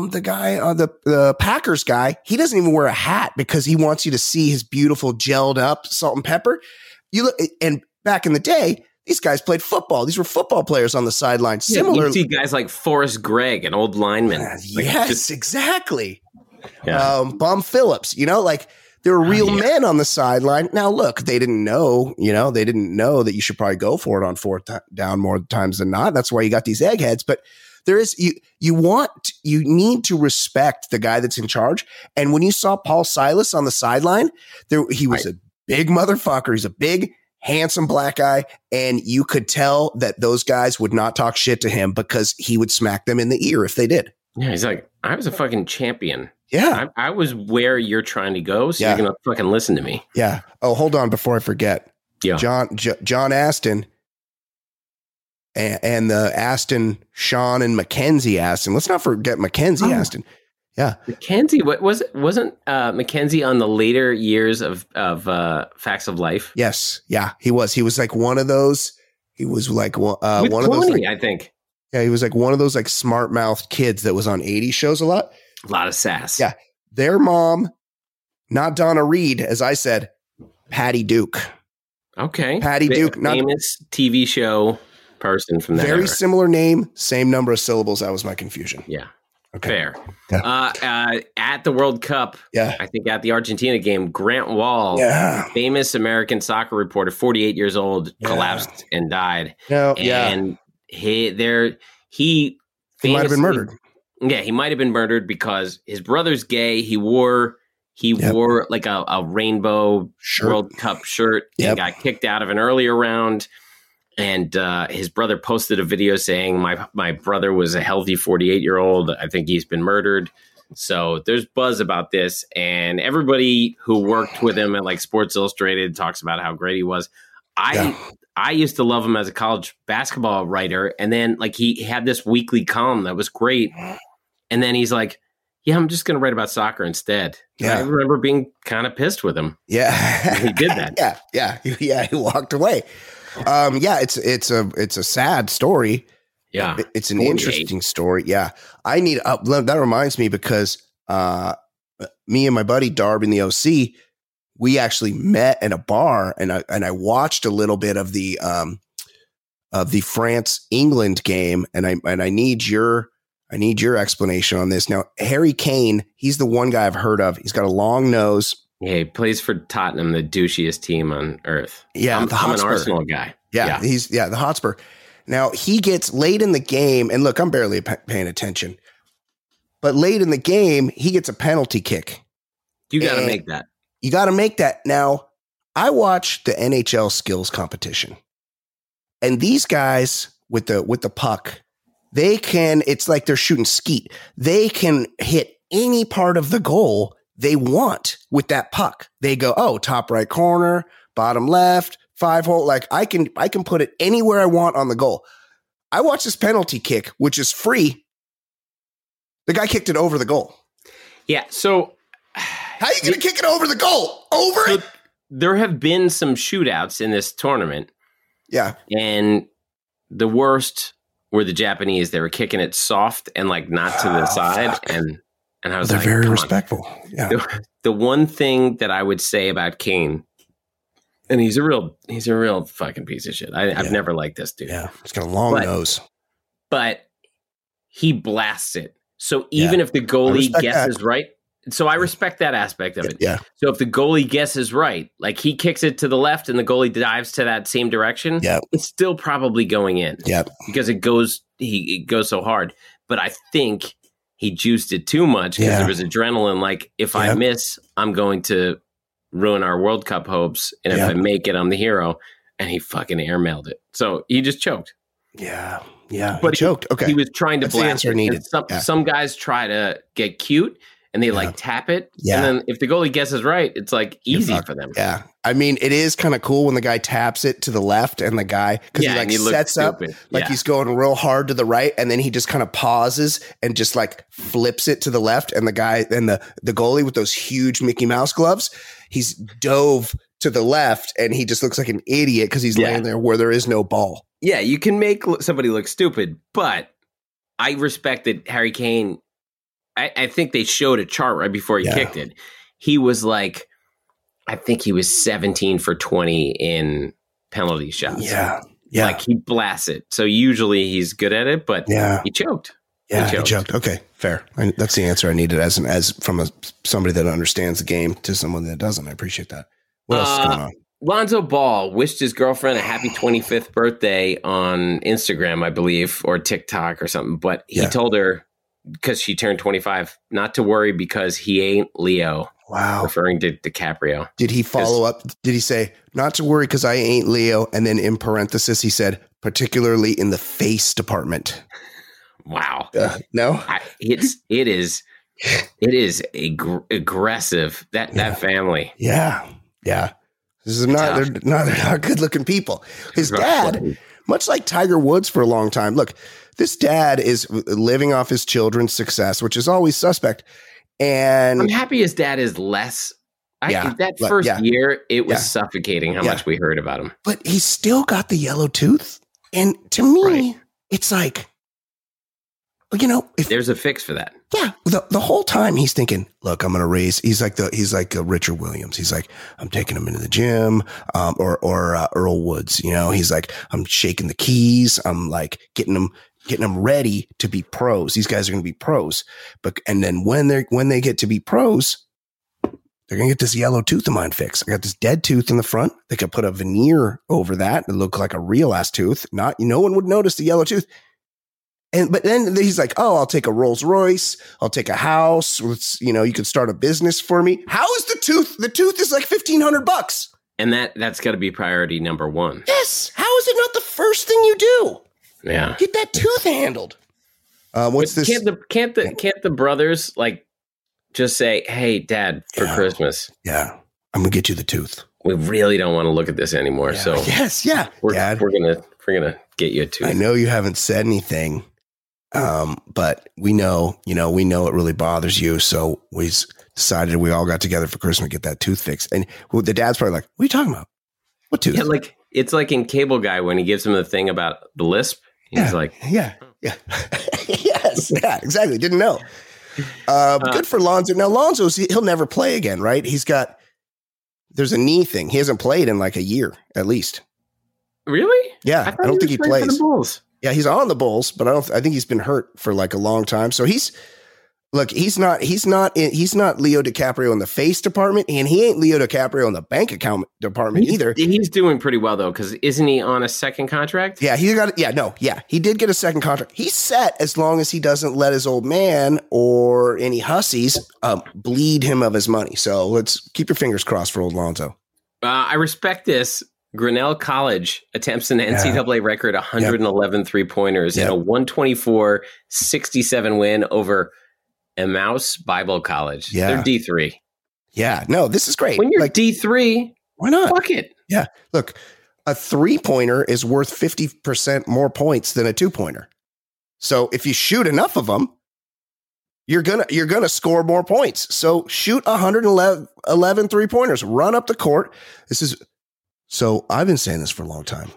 the Packers guy. He doesn't even wear a hat because he wants you to see his beautiful gelled up salt and pepper. You look, and back in the day, these guys played football. These were football players on the sideline. Similar, you see guys like Forrest Gregg, an old lineman. Exactly. Yeah. Bum Phillips. There were real men on the sideline. Now, look, they didn't know that you should probably go for it on fourth down more times than not. That's why you got these eggheads. But there is you need to respect the guy that's in charge. And when you saw Paul Silas on the sideline, he was a big motherfucker. He's a big, handsome black guy, and you could tell that those guys would not talk shit to him because he would smack them in the ear if they did. Yeah, he's like, I was a fucking champion. Yeah. I was where you're trying to go, so you're going to fucking listen to me. Yeah. Oh, hold on before I forget. Yeah. John Aston and the Aston, Sean and Mackenzie Aston. Let's not forget Mackenzie Aston. Yeah. Mackenzie, wasn't Mackenzie on the later years of Facts of Life? Yes. Yeah, he was. He was like one of those. He was like one of those. Like, I think. Yeah, he was like one of those like smart mouthed kids that was on 80s shows a lot. A lot of sass. Yeah. Their mom, not Donna Reed, as I said, Patty Duke. Okay. Patty Duke. Famous TV show person from that Very era. similar name, same number of syllables. That was my confusion. Yeah. Okay. Fair. Yeah. At the World Cup, I think at the Argentina game, Grant Wall, famous American soccer reporter, 48 years old, collapsed and died. No, and he might have been murdered. Yeah, he might have been murdered because his brother's gay. He wore like a rainbow World Cup shirt and got kicked out of an earlier round. And his brother posted a video saying, my brother was a healthy 48-year-old. I think he's been murdered. So there's buzz about this. And everybody who worked with him at like Sports Illustrated talks about how great he was. I used to love him as a college basketball writer. And then like he had this weekly column that was great. And then he's like, yeah, I'm just going to write about soccer instead. Yeah. I remember being kind of pissed with him. Yeah. He did that. Yeah. He walked away. It's a sad story. Yeah. It's an interesting story. Yeah. That reminds me because me and my buddy Darb in the OC, we actually met at a bar and I watched a little bit of the France-England game and I need your explanation on this. Now, Harry Kane, he's the one guy I've heard of. He's got a long nose. Yeah, he plays for Tottenham, the douchiest team on earth. Yeah, I'm an Arsenal guy. Yeah, he's the Hotspur. Now, he gets late in the game, and look, I'm barely paying attention. But late in the game, he gets a penalty kick. You got to make that. You got to make that. Now, I watch the NHL skills competition. And these guys with the puck, it's like they're shooting skeet. They can hit any part of the goal they want with that puck. They go, oh, top right corner, bottom left, 5-hole. Like I can put it anywhere I want on the goal. I watched this penalty kick, which is free. The guy kicked it over the goal. Yeah. So how are you going to kick it over the goal? It? There have been some shootouts in this tournament. Yeah. And the worst were the Japanese. They were kicking it soft and like not to the side. Fuck. And I was they're like, very respectful. Yeah. The one thing that I would say about Kane, and he's a real fucking piece of shit. I've never liked this dude. Yeah. He's got a long nose. But he blasts it. So even if the goalie guesses right. So I respect that aspect of it. Yeah. So if the goalie guesses right, like he kicks it to the left and the goalie dives to that same direction, it's still probably going in. Yeah. Because it goes so hard. But I think he juiced it too much because there was adrenaline. Like if I miss, I'm going to ruin our World Cup hopes. And if I make it, I'm the hero. And he fucking airmailed it. So he just choked. Yeah. Yeah. But he choked. Okay. He was trying to That's blast the answer it. needed. Some guys try to get cute. And they like tap it. Yeah. And then if the goalie guesses right, it's like easy for them. Yeah. I mean, it is kind of cool when the guy taps it to the left and the guy, because he like sets up like he's going real hard to the right. And then he just kind of pauses and just like flips it to the left. And the guy and the goalie with those huge Mickey Mouse gloves, he's dove to the left and he just looks like an idiot because he's laying there where there is no ball. Yeah. You can make somebody look stupid, but I respect that Harry Kane. I think they showed a chart right before he kicked it. He was like, I think he was 17 for 20 in penalty shots. Yeah. Yeah. Like he blasts it. So usually he's good at it, but he choked. Yeah. He choked. Okay. Fair. That's the answer I needed as from somebody that understands the game to someone that doesn't. I appreciate that. What else is going on? Lonzo Ball wished his girlfriend a happy 25th birthday on Instagram, I believe, or TikTok or something. But he told her, because she turned 25, not to worry because he ain't Leo. Wow. Referring to DiCaprio. Did he follow up? Did he say, not to worry because I ain't Leo? And then in parenthesis, he said, particularly in the face department. Wow. No? It is aggressive. That family. Yeah. Yeah. This is they're not good looking people. His dad, much like Tiger Woods for a long time. Look, this dad is living off his children's success, which is always suspect. And I'm happy his dad is less. That first year, it was suffocating how much we heard about him. But he's still got the yellow tooth. And to me, it's like, if there's a fix for that. Yeah. The whole time he's thinking, look, I'm going to raise, he's like Richard Williams. He's like, I'm taking him into the gym, or Earl Woods, he's like, I'm shaking the keys. I'm like getting them ready to be pros. These guys are going to be pros. And then when they get to be pros, they're going to get this yellow tooth of mine fixed. I got this dead tooth in the front. They could put a veneer over that and look like a real ass tooth. No one would notice the yellow tooth. But then he's like, oh, I'll take a Rolls Royce. I'll take a house. You can start a business for me. How is the tooth? The tooth is like $1,500. And that's got to be priority number one. Yes. How is it not the first thing you do? Yeah. Get that tooth handled. What's this? Can't the brothers like just say, hey, Dad, for Christmas? Yeah. I'm going to get you the tooth. We really don't want to look at this anymore. Yeah. So yes. Yeah. We're going to get you a tooth. I know you haven't said anything. But we know it really bothers you. So we decided we all got together for Christmas to get that tooth fixed. And the dad's probably like, what are you talking about? What tooth? Yeah, like it's like in Cable Guy when he gives him the thing about the lisp. He's like, yeah. Yes. Yeah, exactly. Didn't know. Good for Lonzo. Now he'll never play again, right? There's a knee thing. He hasn't played in like a year at least. Really? Yeah. I don't think he plays. For the Bulls. Yeah, he's on the Bulls, but I think he's been hurt for like a long time. So he's not Leo DiCaprio in the face department, and he ain't Leo DiCaprio in the bank account department either. He's doing pretty well though, because isn't he on a second contract? Yeah, he did get a second contract. He's set as long as he doesn't let his old man or any hussies bleed him of his money. So let's keep your fingers crossed for old Lonzo. I respect this. Grinnell College attempts an NCAA record 111 3-pointers in a 124-67 win over Emmaus Bible College. Yeah. They're D3. Yeah, no, this is great. When you're D3, why not? Fuck it. Yeah, look, a 3-pointer is worth 50% more points than a 2-pointer. So if you shoot enough of them, you're gonna score more points. So shoot 111 3-pointers. Run up the court. So I've been saying this for a long time.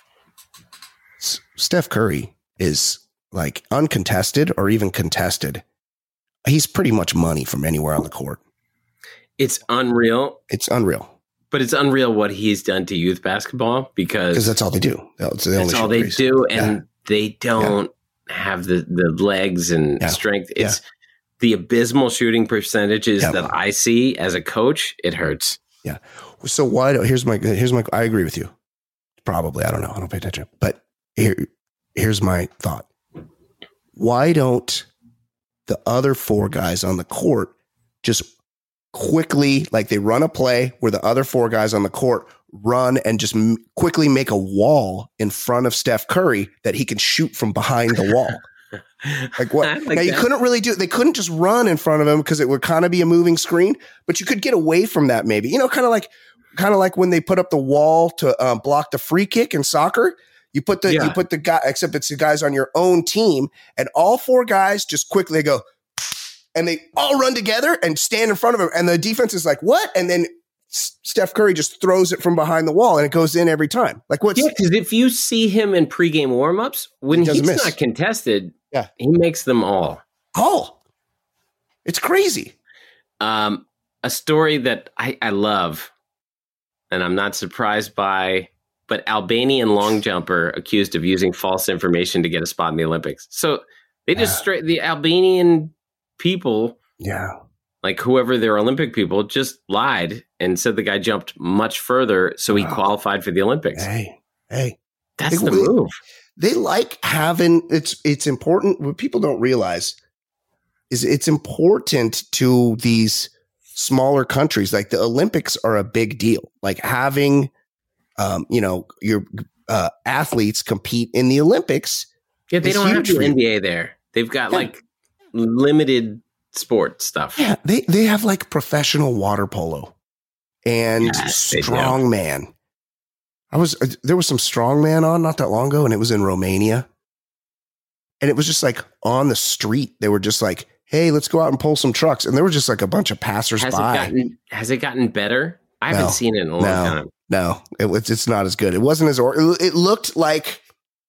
Steph Curry is like uncontested or even contested. He's pretty much money from anywhere on the court. It's unreal. It's unreal. But it's unreal what he's done to youth basketball because that's all they do. That's all they do. And they don't have the legs and strength. It's the abysmal shooting percentages that I see as a coach. It hurts. Yeah. So here's my I agree with you. Probably. I don't know. I don't pay attention. But here's my thought. Why don't the other 4 guys on the court just quickly, like they run a play where the other 4 guys on the court run and just quickly make a wall in front of Steph Curry that he can shoot from behind the wall? Like what? Now you couldn't really they couldn't just run in front of him because it would kind of be a moving screen, but you could get away from that maybe. Kind of like when they put up the wall to block the free kick in soccer. You put the guy, except it's the guys on your own team, and all 4 guys just quickly go, and they all run together and stand in front of him, and the defense is like, what? And then Steph Curry just throws it from behind the wall, and it goes in every time. Like what's? Yeah, because if you see him in pregame warmups, when he's not contested, he makes them all. Oh, it's crazy. A story that I love, and I'm not surprised by. But Albanian long jumper accused of using false information to get a spot in the Olympics. So they just the Albanian people, like whoever their Olympic people, just lied and said the guy jumped much further, so he qualified for the Olympics. Hey, that's the move. They like having it's important. What people don't realize is it's important to these smaller countries. Like the Olympics are a big deal. Like having your athletes compete in the Olympics. Yeah, they don't have the NBA there. They've got like limited sport stuff. Yeah, they have like professional water polo and strongman. There was some strongman on not that long ago, and it was in Romania. And it was just like on the street. They were just like, hey, let's go out and pull some trucks. And there were just like a bunch of passersby. Has it gotten better? I haven't seen it in a long time. No, it's not as good. It wasn't as it looked like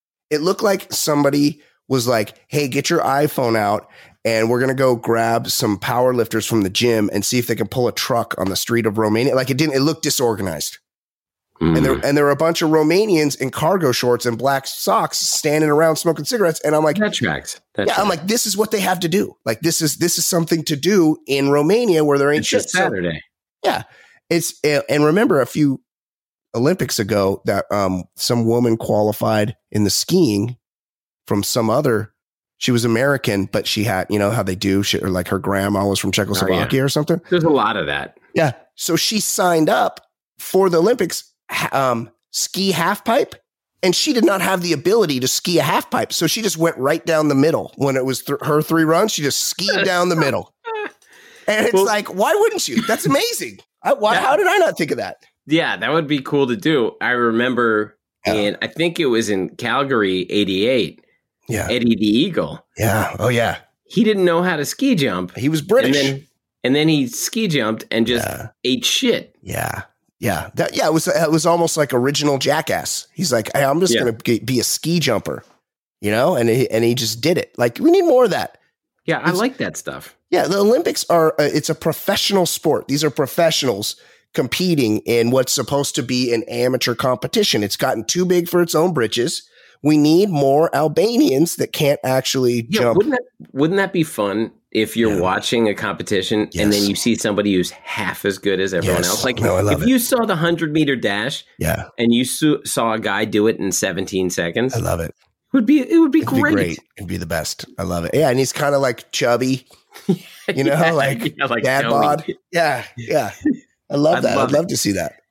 somebody was like, "Hey, get your iPhone out, and we're gonna go grab some power lifters from the gym and see if they can pull a truck on the street of Romania." Like it looked disorganized, and there were a bunch of Romanians in cargo shorts and black socks standing around smoking cigarettes, and I'm like, that tracks. I'm like, this is what they have to do. Like this is something to do in Romania where there ain't shit. Saturday. So, and remember a few Olympics ago that some woman qualified in the skiing from some other She was American, but she had, you know how they do, or like her grandma was from Czechoslovakia or something. There's a lot of that. Yeah. So she signed up for the Olympics, ski half pipe, and she did not have the ability to ski a half pipe. So she just went right down the middle. When it was her 3 runs, she just skied down the middle. And it's like, why wouldn't you? That's amazing. How did I not think of that? Yeah, that would be cool to do. I remember I think it was in Calgary, 88. Yeah. Eddie the Eagle. Yeah. Oh, yeah. He didn't know how to ski jump. He was British. And then he ski jumped and just ate shit. Yeah. Yeah. It was almost like original Jackass. He's like, hey, I'm just going to be a ski jumper, you know? And he just did it. Like, we need more of that. Yeah, I like that stuff. Yeah. The Olympics are, it's a professional sport. These are professionals competing in what's supposed to be an amateur competition. It's gotten too big for its own britches. We need more Albanians that can't actually jump. Wouldn't that be fun if you're watching a competition and then you see somebody who's half as good as everyone else? Like if you saw the 100-meter dash and you saw a guy do it in 17 seconds. I love it. It would be great. It'd be the best. I love it. Yeah, and he's kind of like chubby, you know, like dad bod. Yeah, yeah. I love that. I'd love to see that.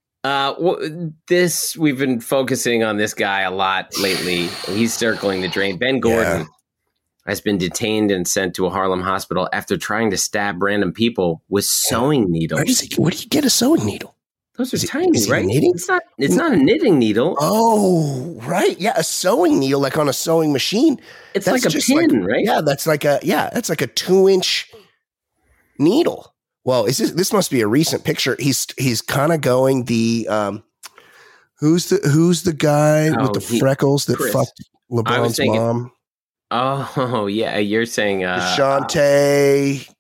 We've been focusing on this guy a lot lately. He's circling the drain. Ben Gordon has been detained and sent to a Harlem hospital after trying to stab random people with sewing needles. Where do you get a sewing needle? Those are tiny, right? It's not a knitting needle. Oh, right. Yeah, a sewing needle, like on a sewing machine. It's like a pin, right? Yeah, that's like a 2-inch needle. Well, this must be a recent picture. He's kind of going the who's the guy with the freckles that fucked LeBron's mom? Oh yeah, you're saying Devontae.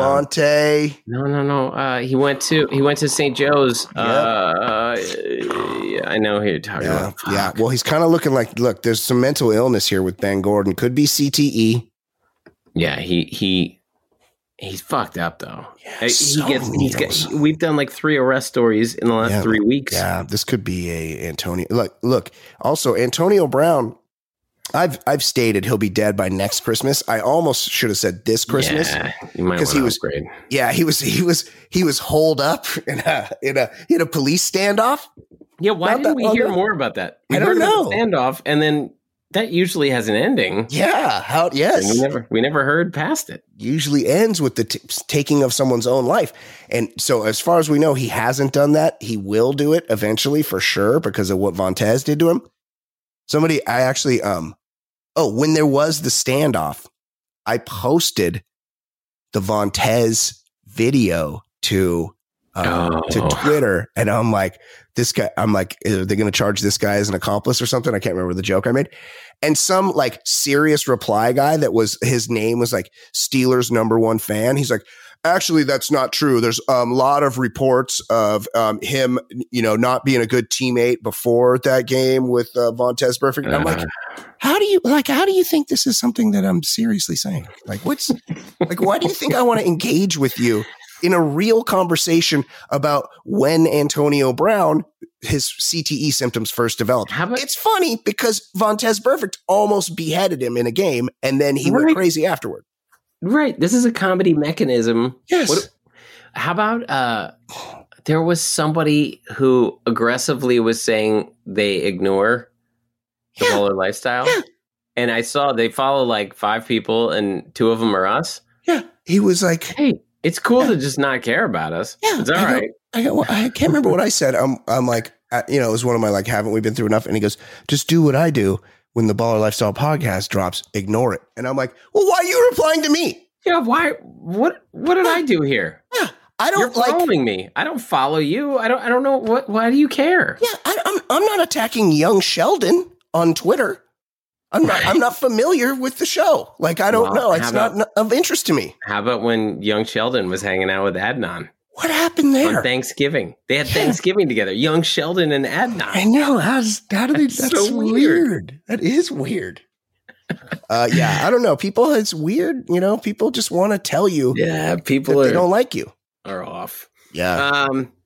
No. He went to St. Joe's. I know who you're talking about. Yeah. Well, he's kind of looking like. Look, there's some mental illness here with Ben Gordon. Could be CTE. Yeah, He's fucked up though. Yeah, we've done like 3 arrest stories in the last 3 weeks. Yeah, this could be a Antonio. Look. Also, Antonio Brown. I've stated he'll be dead by next Christmas. I almost should have said this Christmas. Yeah, you might want to upgrade. Yeah, he was holed up in a police standoff. Yeah, why didn't we hear more about that? I don't know. About the standoff, and then that usually has an ending. Yeah. Yes. And we never heard past it. Usually ends with the taking of someone's own life. And so as far as we know, he hasn't done that. He will do it eventually for sure because of what Vontez did to him. When there was the standoff, I posted the Vontez video to Twitter. And I'm like, are they going to charge this guy as an accomplice or something? I can't remember the joke I made. And some like serious reply guy his name was like Steelers #1 fan. He's like, actually, that's not true. There's a lot of reports of him, not being a good teammate before that game with Vontez Burfict. And I'm like, how do you think this is something that I'm seriously saying? Like, why do you think I want to engage with you in a real conversation about when Antonio Brown, his CTE symptoms first developed? It's funny because Vontez Burfict almost beheaded him in a game and then he went crazy afterward. Right. This is a comedy mechanism. Yes. How about there was somebody who aggressively was saying they ignore the Baller lifestyle? Yeah. And I saw they follow like 5 people and 2 of them are us. Yeah. He was like, hey, it's cool to just not care about us. Yeah. It's all right. I can't remember what I said. I'm like, it was one of my like, haven't we been through enough? And he goes, just do what I do. When the Baller Lifestyle podcast drops, ignore it. And I'm like, well, why are you replying to me? Yeah, why? What did I do here? Yeah, You're following me. I don't follow you. I don't know what. Why do you care? Yeah, I'm not attacking young Sheldon on Twitter. I'm not familiar with the show. Like, I don't know. It's not of interest to me. How about when young Sheldon was hanging out with Adnan? What happened there? On Thanksgiving. They had Thanksgiving together. Young Sheldon and Adnan. I know. How do they? That's so weird. That is weird. I don't know. People, it's weird. People just want to tell you. Yeah, people they don't like you. Are off. Yeah.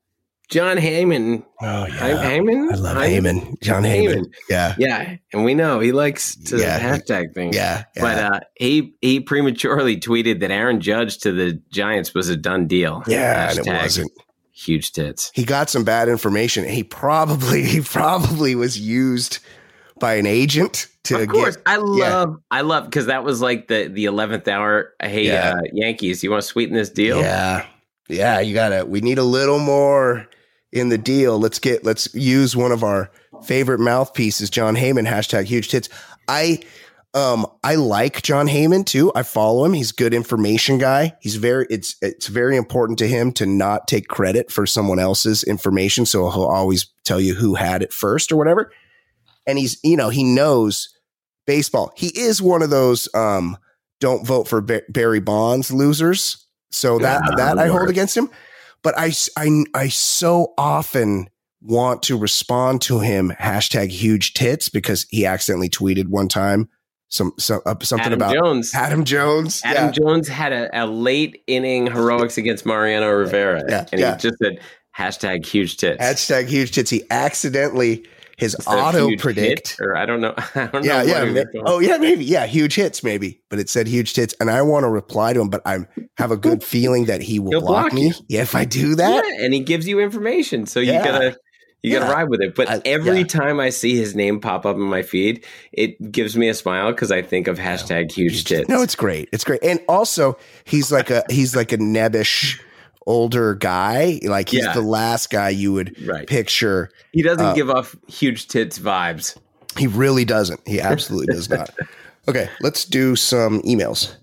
John Heyman. Oh, yeah. Heyman? I love Heyman. John Heyman. Yeah. Yeah. And we know he likes to hashtag things. Yeah. But he prematurely tweeted that Aaron Judge to the Giants was a done deal. Yeah, and it wasn't. Huge tits. He got some bad information. He probably was used by an agent to Of course. I love because that was like the 11th hour. Hey, Yankees, you want to sweeten this deal? Yeah. Yeah, we need a little more in the deal. Let's use one of our favorite mouthpieces, John Heyman, hashtag huge tits. I like John Heyman too. I follow him. He's a good information guy. It's very important to him to not take credit for someone else's information. So he'll always tell you who had it first or whatever. And he knows baseball. He is one of those, don't vote for Barry Bonds losers. So that I hold against him. But I so often want to respond to him, hashtag huge tits, because he accidentally tweeted one time something about Jones. Adam Jones. Adam Jones had a late inning heroics against Mariano Rivera. And he just said hashtag huge tits. Hashtag huge tits. He accidentally his auto predict, or I don't know. Maybe. Yeah, huge hits, maybe. But it said huge tits, and I want to reply to him, but I have a good feeling that he will block me if I do that. Yeah, and he gives you information, so you gotta ride with it. But every time I see his name pop up in my feed, it gives me a smile because I think of hashtag huge tits. No, it's great. It's great, and also he's like a nebbish older guy, like he's the last guy you would picture. He doesn't give off huge tits vibes. He really doesn't. He absolutely does not. Okay, let's do some emails.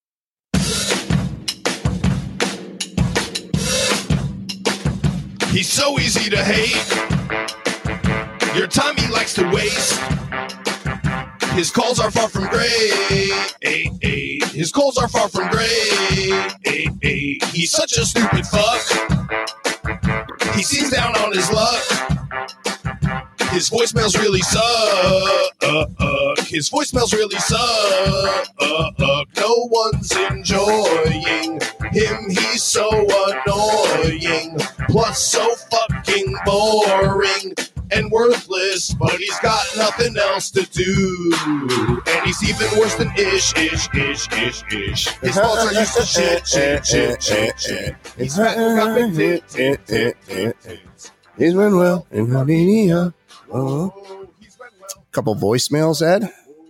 He's so easy to hate. Your time he likes to waste. His calls are far from great. His calls are far from great. He's such a stupid fuck. He seems down on his luck. His voicemails really suck. His voicemails really suck. No one's enjoying him. He's so annoying. Plus so fucking boring and worthless, but he's got nothing else to do. And he's even worse than ish. His thoughts are used to shit. He's fat and got big tits. He's run well in Romania. Couple voicemails, Ed.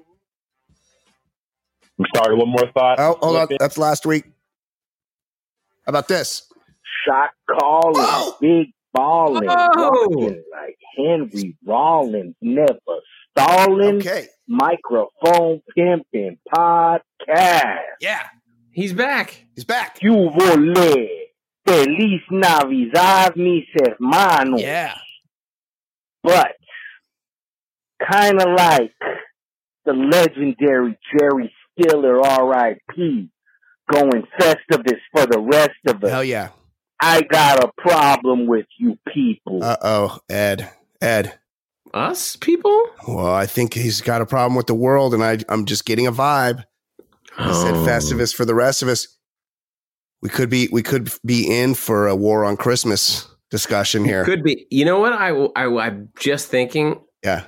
I'm sorry, one more thought. Oh, hold on. That's last week. How about this? Shot calling, big balling, walking like Henry Rollins, never stalling. Okay. Microphone pimping podcast. Yeah, he's back. He's back. You volé. Feliz Navidad, mis hermanos. Yeah. But kind of like the legendary Jerry Stiller, R.I.P., going Festivus for the rest of us. Hell yeah. I got a problem with you people. Uh-oh, Ed. Us people? Well, I think he's got a problem with the world, and I'm just getting a vibe. He said Festivus for the rest of us. We could be in for a war on Christmas discussion here. Could be. You know what? I'm just thinking. Yeah.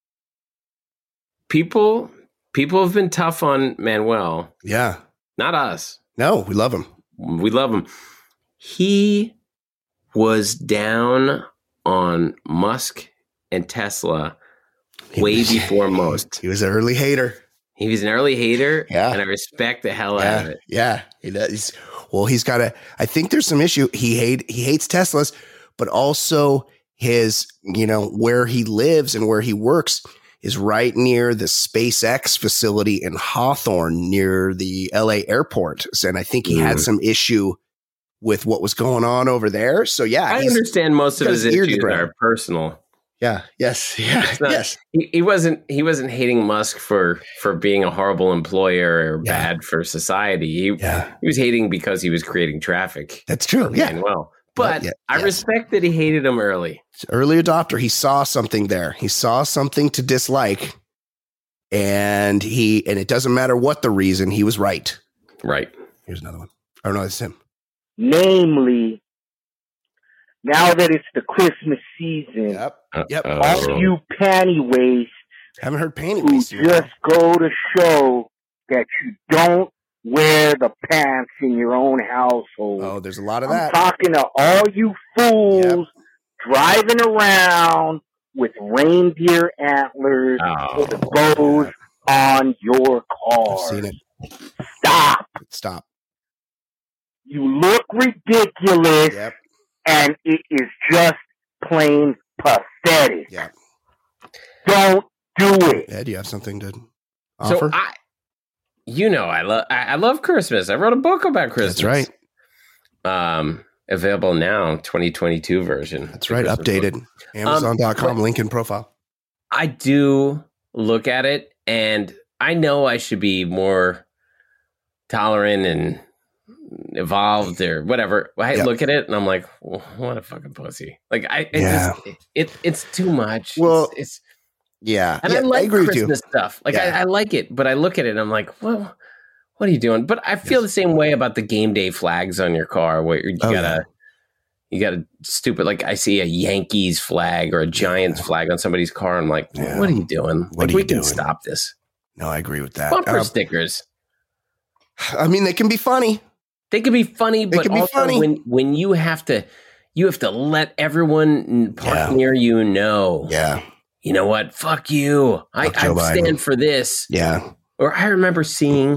People have been tough on Manuel. Yeah. Not us. No, we love him. We love him. He was down on Musk and Tesla way before most. He was an early hater. He was an early hater. Yeah. And I respect the hell out of it. Yeah. He does. Well, he's got I think there's some issue. He hates Teslas, but also his, where he lives and where he works is right near the SpaceX facility in Hawthorne near the LA airport. And I think he had some issue with what was going on over there. So yeah, I understand most of his issues are personal. Yeah. Yes. Yeah. Yes. He wasn't hating Musk for being a horrible employer or bad for society. He was hating because he was creating traffic. That's true. Yeah. Well, but I respect that he hated him early. Early adopter. He saw something there. He saw something to dislike, and it doesn't matter what the reason. He was right. Right. Here's another one. Oh no, it's him. Namely, now that it's the Christmas season, Yep. all you panty waste Haven't heard panty who waste. just go to show that you don't wear the pants in your own household. Oh, there's a lot of I'm that. talking to all you fools driving around with reindeer antlers or the bows on your car. I've seen it. Stop. You look ridiculous, and it is just plain pathetic. Yeah. Don't do it. Ed, you have something to offer? So I love Christmas. I wrote a book about Christmas. That's right. Available now, 2022 version. That's right. Updated. Amazon.com, link in profile. I do look at it, and I know I should be more tolerant and evolved or whatever. I look at it and I'm like, what a fucking pussy. Like it's too much. Well, it's yeah. And I like Christmas stuff. Like I like it, but I look at it and I'm like, well, what are you doing? But I feel the same way about the game day flags on your car where you got a stupid, like I see a Yankees flag or a Giants flag on somebody's car. I'm like, what are you doing? We can stop this. No, I agree with that. Bumper stickers. I mean, they can be funny. They can be funny, but also when you have to let everyone park near you know. Yeah. You know what? Fuck you. I stand for this. Yeah. Or I remember seeing.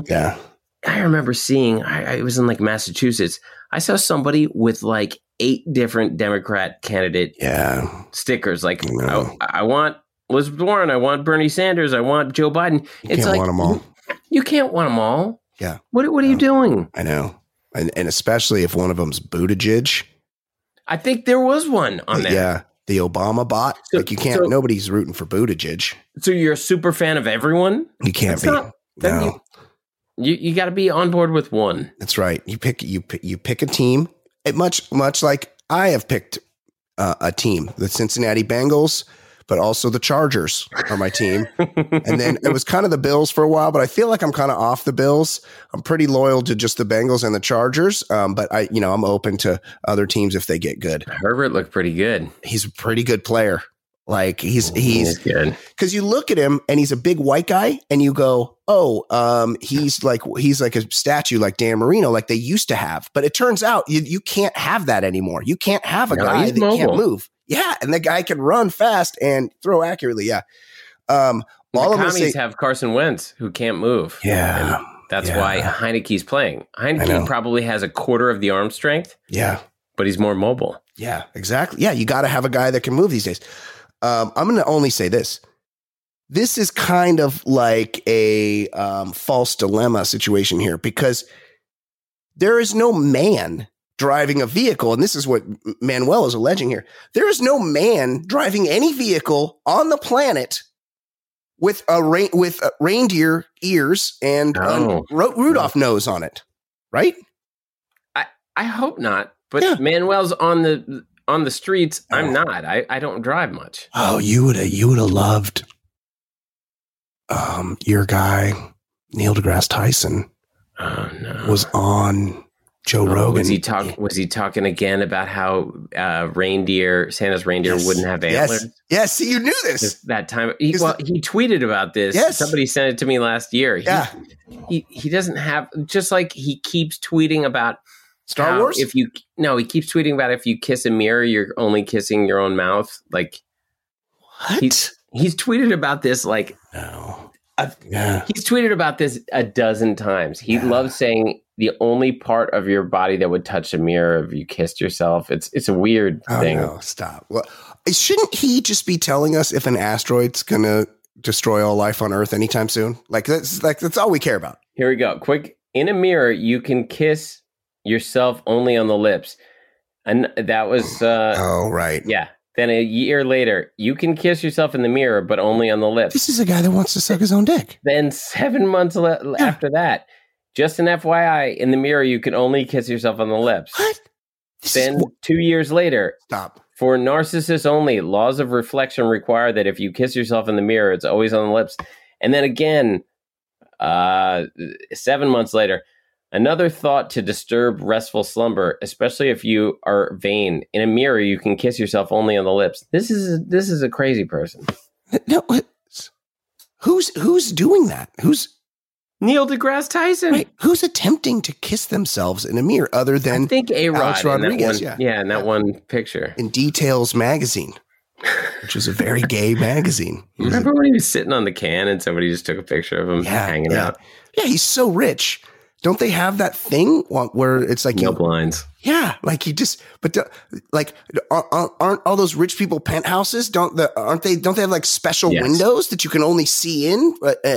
I was in like Massachusetts. I saw somebody with like 8 different Democrat candidate stickers. Like I want Elizabeth Warren. I want Bernie Sanders. I want Joe Biden. It's like want them all. You can't want them all. Yeah. What are you doing? I know. And especially if one of them's Buttigieg. I think there was one on there. Yeah. The Obama bot. So, like you can't, nobody's rooting for Buttigieg. So you're a super fan of everyone? You can't be. No. You got to be on board with one. That's right. You pick a team. Much like I have picked a team, the Cincinnati Bengals, but also the Chargers are my team. And then it was kind of the Bills for a while, but I feel like I'm kind of off the Bills. I'm pretty loyal to just the Bengals and the Chargers. But I'm open to other teams if they get good. Herbert looked pretty good. He's a pretty good player. Like he's good. Because you look at him and he's a big white guy and you go, he's like a statue like Dan Marino, like they used to have. But it turns out you can't have that anymore. You can't have a guy that can't move. Yeah, and the guy can run fast and throw accurately. Yeah. The commies have Carson Wentz who can't move. Yeah. And that's why Heineke's playing. Heineke probably has a quarter of the arm strength. Yeah. But he's more mobile. Yeah, exactly. Yeah, you got to have a guy that can move these days. I'm going to only say this. This is kind of like a false dilemma situation here because there is no man driving a vehicle, and this is what Manuel is alleging here. There is no man driving any vehicle on the planet with reindeer ears and Rudolph nose on it, right? I hope not, but Manuel's on the streets. I'm not. I don't drive much. Oh, you would have loved your guy Neil deGrasse Tyson was on Joe Rogan. Was he talking again about how Santa's reindeer wouldn't have antlers? Yes. See, you knew this. That time. He tweeted about this. Yes. Somebody sent it to me last year. He doesn't have, just like he keeps tweeting about Star Wars? He keeps tweeting about if you kiss a mirror, you're only kissing your own mouth. Like, what? He's tweeted about this like, he's tweeted about this a dozen times. He loves saying the only part of your body that would touch a mirror if you kissed yourself. It's a weird thing. No, stop. Well, shouldn't he just be telling us if an asteroid's gonna destroy all life on Earth anytime soon? That's all we care about. Here we go. Quick. In a mirror, you can kiss yourself only on the lips. And that was right. Yeah. Then a year later, you can kiss yourself in the mirror, but only on the lips. This is a guy that wants to suck his own dick. Then 7 months after that, just an FYI, in the mirror, you can only kiss yourself on the lips. What? Then 2 years later, stop. For narcissists only, laws of reflection require that if you kiss yourself in the mirror, it's always on the lips. And then again, 7 months later, Another thought to disturb restful slumber, especially if you are vain. In a mirror, you can kiss yourself only on the lips. This is a crazy person. No, who's doing that? Who's Neil deGrasse Tyson? Right, who's attempting to kiss themselves in a mirror other than I think A-Rod Alex Rodriguez? In that one picture. In Details magazine, which is a very gay magazine. Remember when he was sitting on the can and somebody just took a picture of him hanging out? Yeah, he's so rich. Don't they have that thing where it's like no blinds? Yeah, like he just. But like, aren't all those rich people penthouses? Don't they have like special windows that you can only see in?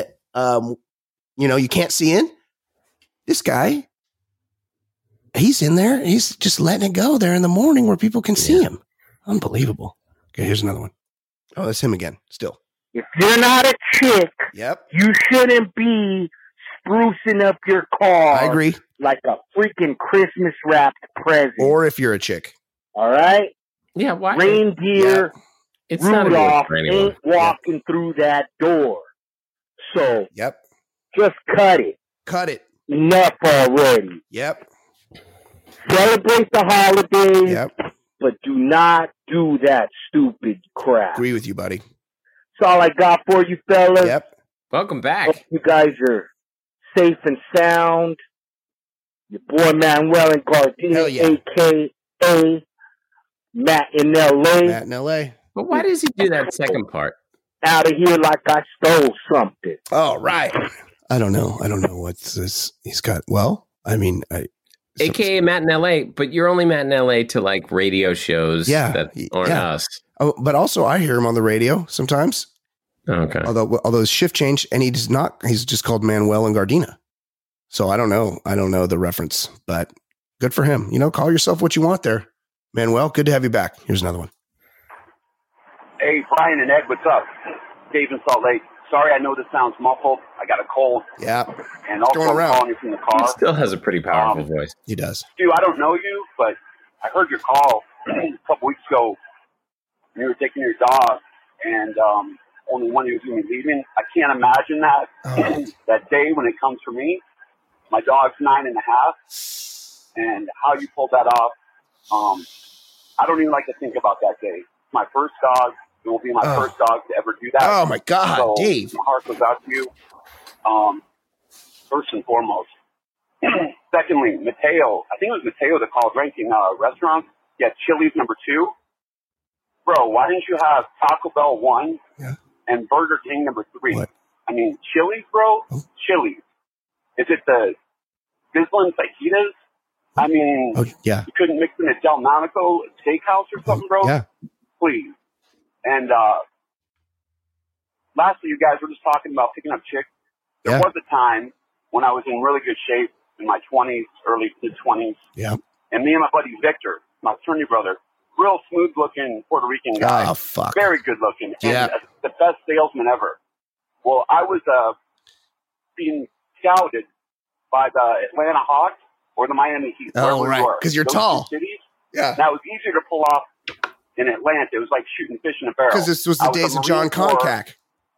You can't see in. This guy, he's in there. He's just letting it go there in the morning where people can see him. Unbelievable. Okay, here's another one. Oh, that's him again. Still. If you're not a chick, yep, you shouldn't be sprucing up your car. I agree. Like a freaking Christmas wrapped present. Or if you're a chick. All right? Yeah, why? Reindeer it's Rudolph ain't walking through that door. So, just cut it. Cut it. Enough already. Yep. Celebrate the holidays. Yep. But do not do that stupid crap. Agree with you, buddy. That's all I got for you, fellas. Yep. Welcome back. Hope you guys are safe and sound. Your boy Manuel and Gardena, a.k.a. Matt in L.A. Matt in L.A. But why does he do that second part? Out of here like I stole something. Oh, right. I don't know what's this. He's got, AKA Matt in LA, but you're only Matt in LA to like radio shows that aren't us. Oh, but also I hear him on the radio sometimes. Okay. Although his shift changed and he's just called Manuel and Gardena. So I don't know the reference, but good for him. Call yourself what you want there. Manuel, good to have you back. Here's another one. Hey, Brian and Ed, what's up? Dave in Salt Lake. Sorry, I know this sounds muffled. I got a cold. Yeah. And also I'm calling you from the car. He still has a pretty powerful voice. He does. Stu, I don't know you, but I heard your call a couple weeks ago. You were taking your dog, and only one of you was going to be leaving. I can't imagine that that day when it comes for me. My dog's 9.5, and how you pulled that off. I don't even like to think about that day. My first dog. It will be my first dog to ever do that. Oh, my God, so Dave. My heart goes out to you, first and foremost. Secondly, Mateo. I think it was Mateo that called ranking restaurants. Yeah, Chili's number 2. Bro, why didn't you have Taco Bell 1 and Burger King number 3? What? I mean, Chili's, bro? Oh. Chili's. Is it the Sizzlin' Fajitas? I mean, you couldn't mix in a Del Monaco steakhouse or something, bro? Yeah. Please. And lastly, you guys were just talking about picking up chicks. There was a time when I was in really good shape in my 20s, early mid-20s. Yeah. And me and my buddy Victor, my fraternity brother, real smooth-looking Puerto Rican guy. Oh, fuck. Very good-looking. Yeah. And the best salesman ever. Well, I was being scouted by the Atlanta Hawks or the Miami Heat. Oh, right. Because you're tall. Cities. Yeah. That was easier to pull off in Atlanta. It was like shooting fish in a barrel. Because this was the days of John Concac.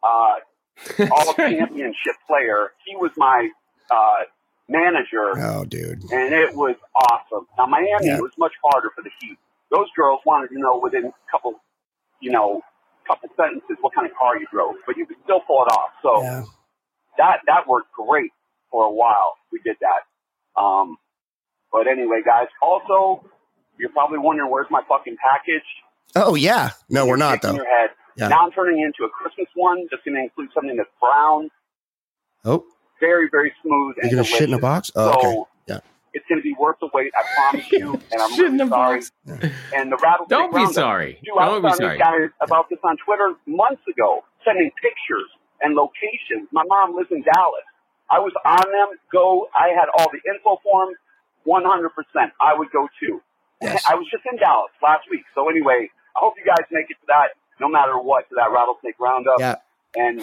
All-championship player. He was my manager. Oh, dude. And it was awesome. Now, Miami was much harder for the Heat. Those girls wanted to know within a couple sentences what kind of car you drove. But you could still pull it off. So that worked great for a while. We did that. But anyway, guys, also, you're probably wondering where's my fucking package. Oh, yeah. No, we're not, though. Your head. Yeah. Now I'm turning into a Christmas one, just going to include something that's brown. Oh. Very, very smooth. You're going to shit in a box? Oh, okay. Yeah. It's going to be worth the wait, I promise you. And I'm really sorry. Yeah. And the rattlesnake Don't be sorry. I was on these guys about this on Twitter months ago, sending pictures and locations. My mom lives in Dallas. I was on them. I had all the info forms. 100%. I would go too. Yes. I was just in Dallas last week. So anyway, I hope you guys make it to that, no matter what, to that rattlesnake roundup. Yeah. And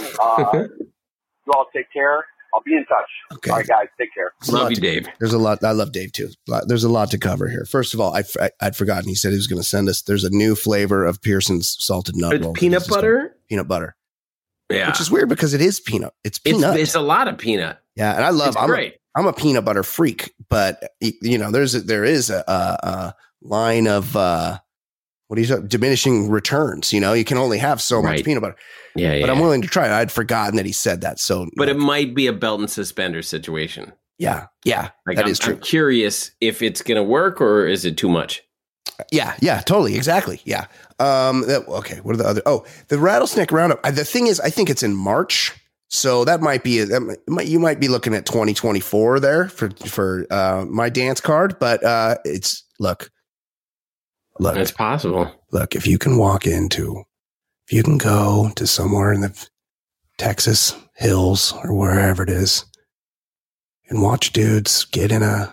you all take care. I'll be in touch. Okay. All right, guys. Take care. Love you, Dave. There's a lot. I love Dave, too. There's a lot to cover here. First of all, I'd forgotten. He said he was going to send us. There's a new flavor of Pearson's salted nut roll. Peanut butter? Peanut butter. Yeah. Which is weird because it is peanut. It's peanut. It's a lot of peanut. Yeah. And I love, I'm a peanut butter freak, but there is a line of diminishing returns. You can only have so much peanut butter. Yeah, but I'm willing to try it. I'd forgotten that he said that. So, but it might be a belt and suspenders situation. Yeah, that is true. I'm curious if it's going to work or is it too much. Yeah, totally, exactly. Yeah. Okay. What are the other? Oh, the Rattlesnake Roundup. The thing is, I think it's in March, so that might be you might be looking at 2024 there for my dance card. But it's look, it's possible. Look, if you can go to somewhere in the Texas hills or wherever it is and watch dudes get in I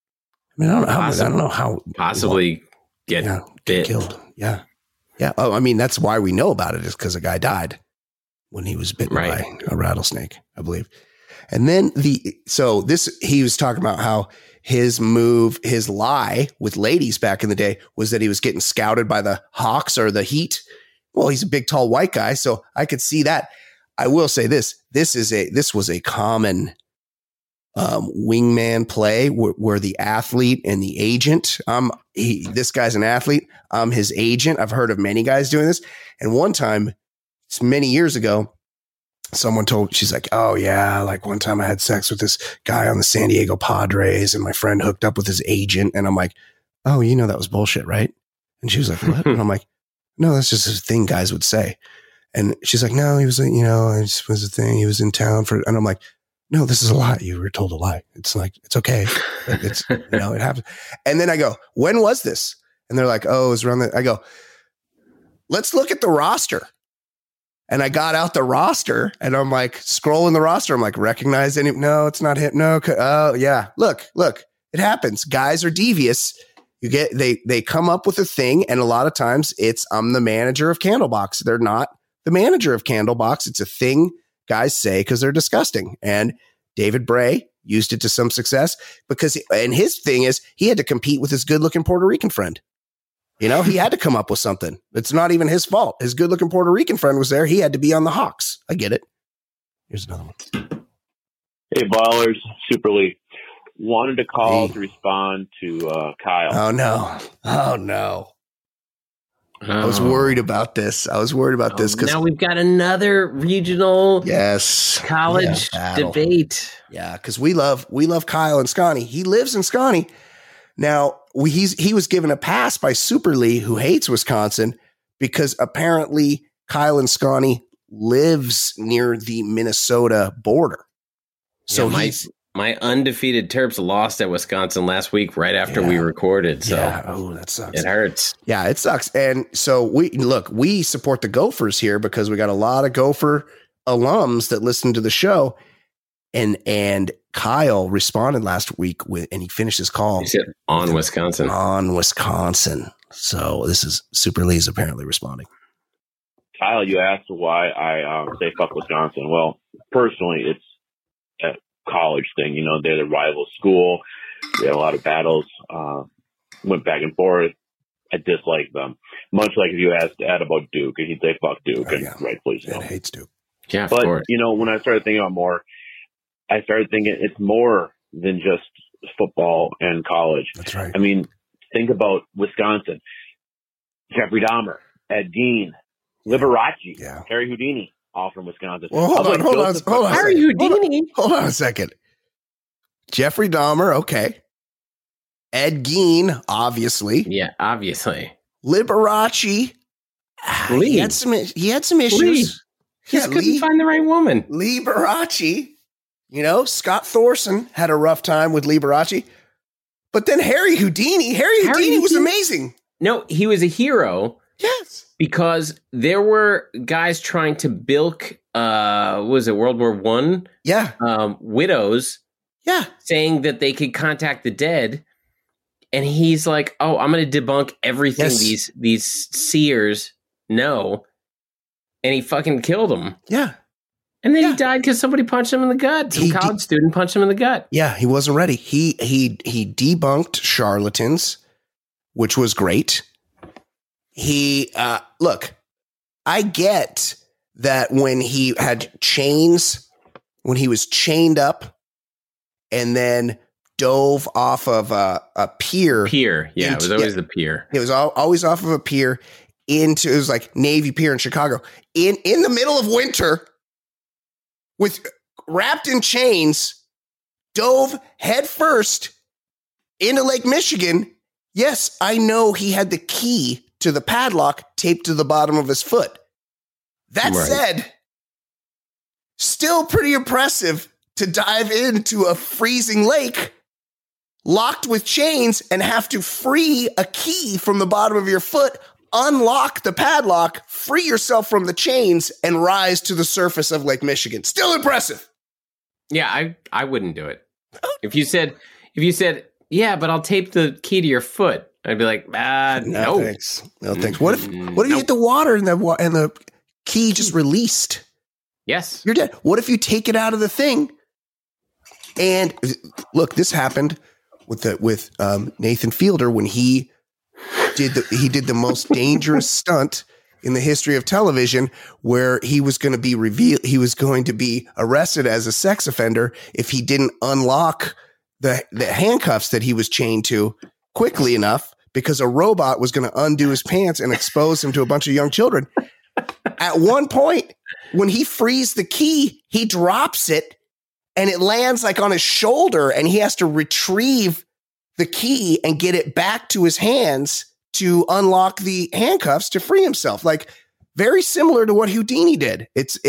don't know how possibly get killed. Yeah. Oh, I mean, that's why we know about it, is because a guy died when he was bitten by a rattlesnake, I believe. And then he was talking about how his lie with ladies back in the day was that he was getting scouted by the Hawks or the Heat. Well, he's a big, tall, white guy, so I could see that. I will say this was a common wingman play where the athlete and the agent, this guy's an athlete, I'm his agent. I've heard of many guys doing this. And one time, it's many years ago, she's like, oh yeah, like one time I had sex with this guy on the San Diego Padres and my friend hooked up with his agent. And I'm like, oh, that was bullshit, right? And she was like, what? And I'm like, no, that's just a thing guys would say. And she's like, no, he was, it was a thing. He was in town and I'm like, no, this is a lie. You were told a lie. It's like, it's okay. It's, it happens. And then I go, when was this? And they're like, oh, it was around I go, let's look at the roster. And I got out the roster and I'm like scrolling the roster. I'm like, recognize any? No, it's not him. No. Oh yeah. Look, it happens. Guys are devious. They come up with a thing. And a lot of times I'm the manager of Candlebox. They're not the manager of Candlebox. It's a thing guys say because they're disgusting. And David Bray used it to some success and his thing is he had to compete with his good looking Puerto Rican friend. He had to come up with something. It's not even his fault. His good looking Puerto Rican friend was there. He had to be on the Hawks. I get it. Here's another one. Hey, Ballers, Super Lee. Wanted to call to respond to Kyle. Oh, no. I was worried about this. This because now we've got another regional college debate. Yeah, because we love Kyle and Scotty. He lives in Scotty. Now he was given a pass by Super Lee, who hates Wisconsin, because apparently Kyle and Scotty lives near the Minnesota border. So my undefeated Terps lost at Wisconsin last week right after we recorded. So that sucks. It hurts. Yeah, it sucks. And so we support the Gophers here because we got a lot of Gopher alums that listen to the show. And Kyle responded last week and he finished his call. He said on Wisconsin. On Wisconsin. So this is Super Lee's apparently responding. Kyle, you asked why I say fuck Wisconsin. Well, personally, it's a college thing. They're the rival school. We had a lot of battles, went back and forth. I dislike them. Much like if you asked Ed about Duke, and he'd say fuck Duke, and rightfully so. Ed hates Duke. Yeah, but when I started thinking about more, I started thinking it's more than just football and college. That's right. I mean, think about Wisconsin. Jeffrey Dahmer, Ed Gein, Liberace, Harry Houdini, all from Wisconsin. Well, hold on. Harry Houdini. Hold on a second. Jeffrey Dahmer, okay. Ed Gein, obviously. Yeah, obviously. Liberace. He had some issues. Lee. Just couldn't find the right woman. Liberace. Scott Thorson had a rough time with Liberace. But then Harry Houdini was amazing. No, he was a hero. Yes. Because there were guys trying to bilk, was it World War I? Yeah. Widows. Yeah. Saying that they could contact the dead. And he's like, oh, I'm going to debunk everything these seers know. And he fucking killed them. Yeah. And then he died because somebody punched him in the gut. Some college student punched him in the gut. Yeah, he wasn't ready. He debunked charlatans, which was great. Look, I get that when he had chains, when he was chained up and then dove off of a pier. Pier. Yeah, it was always the pier. It was always off of a pier it was like Navy Pier in Chicago in the middle of winter with wrapped in chains, dove headfirst into Lake Michigan. Yes, I know he had the key to the padlock taped to the bottom of his foot. That said, still pretty impressive to dive into a freezing lake locked with chains and have to free a key from the bottom of your foot, unlock the padlock, free yourself from the chains, and rise to the surface of Lake Michigan. Still impressive. Yeah, I wouldn't do it. If you said, yeah, but I'll tape the key to your foot, I'd be like, no. Thanks. No thanks. What if you hit the water and the key just released? Yes. You're dead. What if you take it out of the thing? And look, this happened with Nathan Fielder when he did the most dangerous stunt in the history of television, where he was going to be arrested as a sex offender if he didn't unlock the handcuffs that he was chained to quickly enough, because a robot was going to undo his pants and expose him to a bunch of young children. At one point, when he frees the key, he drops it and it lands like on his shoulder, and he has to retrieve the key and get it back to his hands to unlock the handcuffs to free himself. Like, very similar to what Houdini did.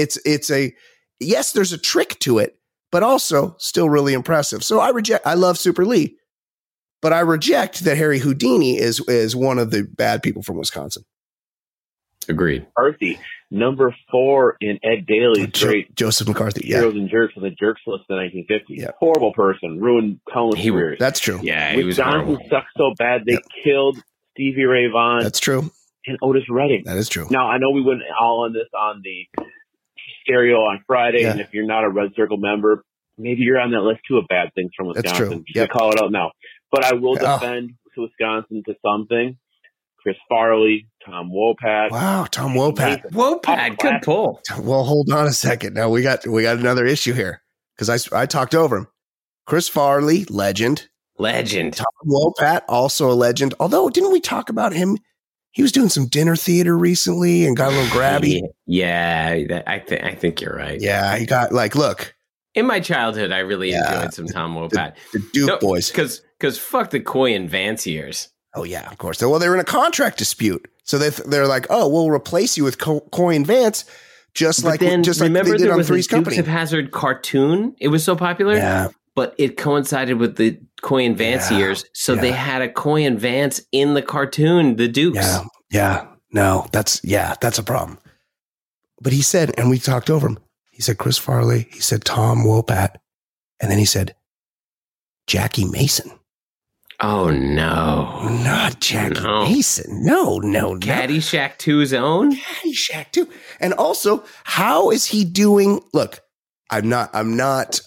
Yes, there's a trick to it, but also still really impressive. So I love Super Lee, but I reject that Harry Houdini is one of the bad people from Wisconsin. Agreed. McCarthy, number 4 in Ed Daly's great Joseph McCarthy, Heroes and Jerks on the Jerks list in the 1950s. Yeah. Horrible person, ruined Cohen's career. That's true. Yeah, he was Wisconsin horrible. sucked so bad they killed Stevie Ray Vaughan. That's true. And Otis Redding. That is true. Now, I know we went all on this on the stereo on Friday, and if you're not a Red Circle member, maybe you're on that list too of bad things from Wisconsin. That's true. Yep. Call it out now. But I will defend Wisconsin to something. Chris Farley, Tom Wopat. Wow, Tom Wopat. Wopat, good pull. Well, hold on a second. Now we got another issue here, because I talked over him. Chris Farley, legend. Legend. Tom Wopat, also a legend. Although, didn't we talk about him? He was doing some dinner theater recently and got a little grabby. Yeah, I think you're right. Yeah, he got look. In my childhood, I really enjoyed some Tom Wopat. The Duke boys. Because fuck the Coy and Vance years. Oh, yeah, of course. They were in a contract dispute. So they're like, oh, we'll replace you with Coy and Vance, just like they did on Three's Company. Dukes of Hazzard cartoon. It was so popular. Yeah. But it coincided with the Coy and Vance years. So they had a Coy and Vance in the cartoon, the Dukes. Yeah. No, that's a problem. But he said, and we talked over him, he said Chris Farley, he said Tom Wopat, and then he said Jackie Mason. Oh, no. Not Jackie Mason. No. Caddyshack 2's own? Caddyshack 2. And also, how is he doing? Look, I'm not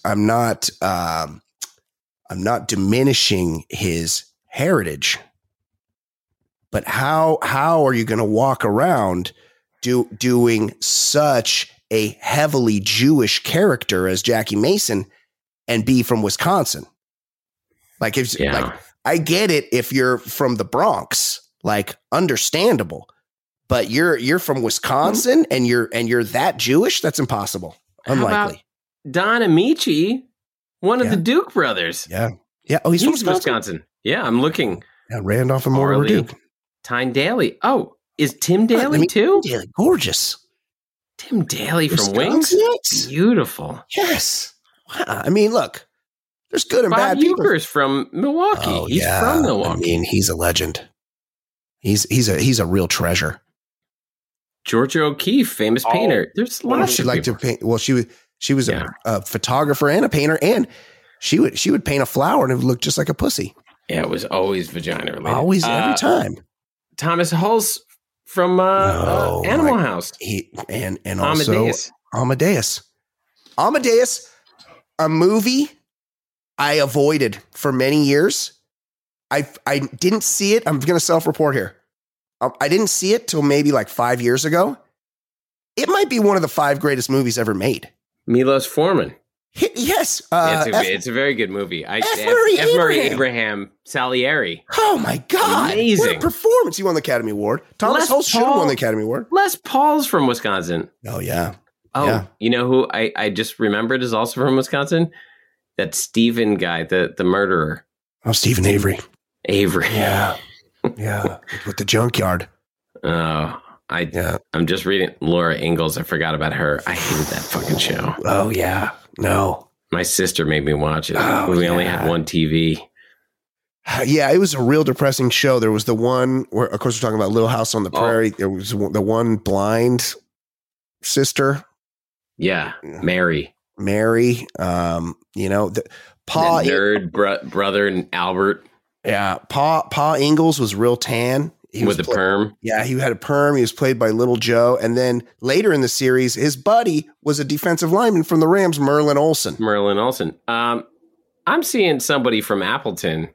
diminishing his heritage, but how are you going to walk around doing such a heavily Jewish character as Jackie Mason and be from Wisconsin? Like, I get it if you're from the Bronx, like, understandable, but you're from Wisconsin and you're that Jewish. That's impossible. Unlikely. Don Amici, one of the Duke brothers. Yeah. Oh, he's from Wisconsin. Yeah, I'm looking. Yeah, Randolph and Mortimer Duke. Tyne Daly. Oh, is Tim Daly too? Tim Daly, gorgeous. Tim Daly from Wings. Beautiful. Yes. Wow. I mean, look. There's good and bad people. Bob Ueckers from Milwaukee. Oh, He's from Milwaukee. I mean, he's a legend. He's a real treasure. Georgia O'Keeffe, famous painter. There's lots she of liked people. to paint. Well, she was a photographer and a painter, and she would paint a flower and it would look just like a pussy. Yeah, it was always vagina related. Always, every time. Thomas Hulse from Animal House. And also Amadeus. A movie I avoided for many years. I didn't see it. I'm going to self-report here. I didn't see it till maybe like 5 years ago. It might be one of the 5 greatest movies ever made. Milos Forman. Yes. It's a very good movie. F. Murray Abraham Salieri. Oh my God. Amazing. What a performance. He won the Academy Award. Thomas Holtz should have won the Academy Award. Les Paul's from Wisconsin. Oh, yeah. Oh, yeah. You know who I just remembered is also from Wisconsin? That Stephen guy, the murderer. Oh, Stephen Avery. Yeah. Yeah. With the junkyard. Oh, I'm just reading Laura Ingalls. I forgot about her. I hated that fucking show. Oh, yeah. No. My sister made me watch it. We only had one TV. Yeah, it was a real depressing show. There was the one where, of course, we're talking about Little House on the Prairie. There was the one blind sister. Yeah, Mary. You know, Pa nerd brother and Albert. Yeah, Pa Ingalls was real tan. With a perm. Yeah, he had a perm. He was played by Little Joe. And then later in the series, his buddy was a defensive lineman from the Rams, Merlin Olsen. I'm seeing somebody from Appleton.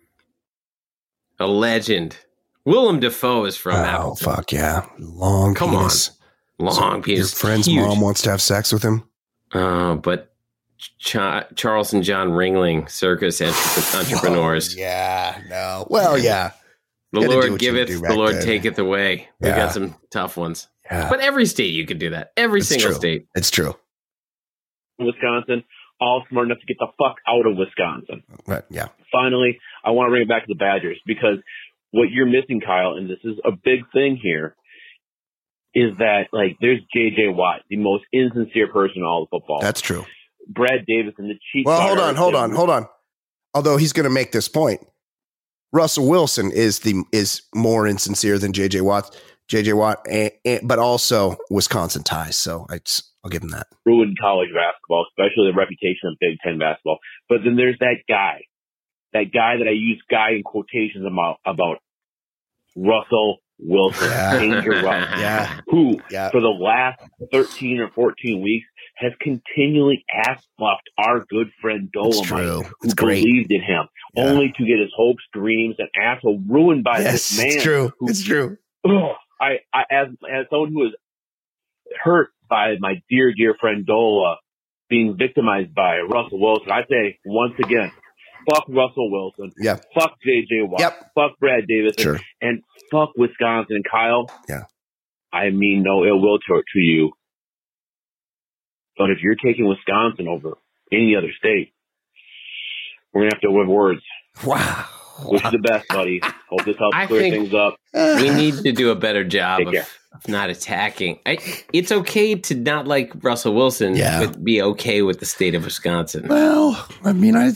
A legend. Willem Dafoe is from Appleton. Oh, fuck yeah. Long penis. Long penis. Your friend's mom wants to have sex with him? But Charles and John Ringling, circus entrepreneurs. Yeah, no. Well, yeah. The Lord giveth, the Lord taketh away. We Yeah. got some tough ones. Yeah. But every state you could do that. Every single state. It's true. Wisconsin, all smart enough to get the fuck out of Wisconsin. Right. Yeah. Finally, I want to bring it back to the Badgers because what you're missing, Kyle, and this is a big thing here, is that like there's J.J. Watt, the most insincere person in all of football. That's true. Brad Davis and the Chiefs. Well, hold on. Although he's going to make this point, Russell Wilson is more insincere than J.J. Watt, but also Wisconsin ties. So I'll give him that. Ruined college basketball, especially the reputation of Big Ten basketball. But then there's that guy that I use guy in quotations about Russell Wilson, Danger Russ, who for the last 13 or 14 weeks has continually ass-fluffed our good friend Dolomite, who believed in him, only to get his hopes, dreams, and asshole ruined by this man. It's true. I as someone who was hurt by my dear friend Dola being victimized by Russell Wilson, I say once again, fuck Russell Wilson. Yeah. Fuck J.J. Watt. Fuck Brad Davis. Sure. And fuck Wisconsin. Kyle. Yeah. I mean no ill will to you. But if you're taking Wisconsin over any other state, we're going to have to win words. Wow. Wish you the best, buddy. Hope this helps clear things up. We need to do a better job of not attacking. It's okay to not like Russell Wilson, but be okay with the state of Wisconsin. Well, I mean, I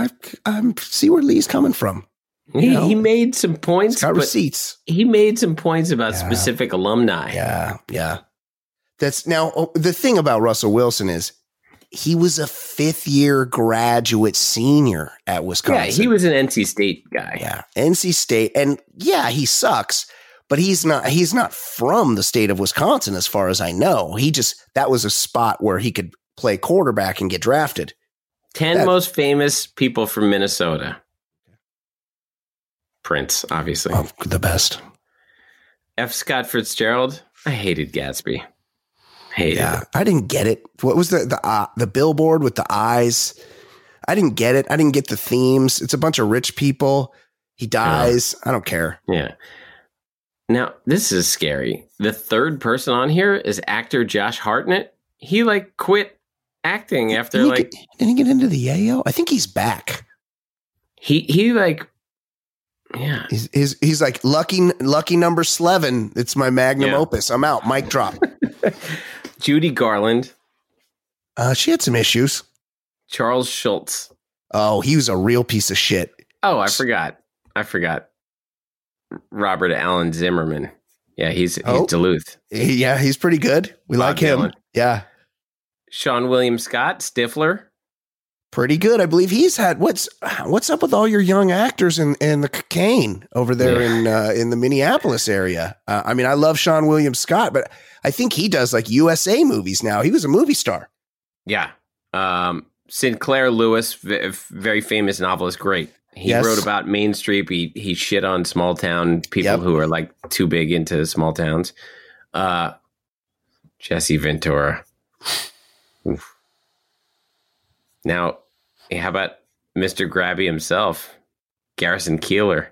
see where Lee's coming from. He made some points. He's got receipts. He made some points about specific alumni. Yeah. That's now the thing about Russell Wilson is he was a fifth-year graduate senior at Wisconsin. Yeah, he was an NC State guy. Yeah, NC State, and he sucks, but he's not from the state of Wisconsin, as far as I know. That was a spot where he could play quarterback and get drafted. 10 most famous people from Minnesota. Prince, obviously. Oh, the best. F. Scott Fitzgerald. I hated Gatsby. Hated it. I didn't get it. What was the billboard with the eyes? I didn't get it. I didn't get the themes. It's a bunch of rich people. He dies. I don't care. Yeah. Now, this is scary. The third person on here is actor Josh Hartnett. He quit acting after didn't he get into the Yayo? I think he's back. He He's like lucky number 11. It's my magnum opus. I'm out. Mic drop. Judy Garland. She had some issues. Charles Schultz. Oh, he was a real piece of shit. Oh, I forgot. Robert Allen Zimmerman. Yeah, he's Duluth. Yeah, he's pretty good. We like him. Dylan. Yeah. Sean William Scott, Stifler. Pretty good. I believe he's had what's up with all your young actors in the cocaine over there in the Minneapolis area. I mean, I love Sean William Scott, but I think he does USA movies now. He was a movie star. Yeah. Sinclair Lewis, very famous novelist. Great. He wrote about Main Street. He shit on small town people who are too big into small towns. Jesse Ventura. Oof. Now, how about Mr. Grabby himself, Garrison Keillor?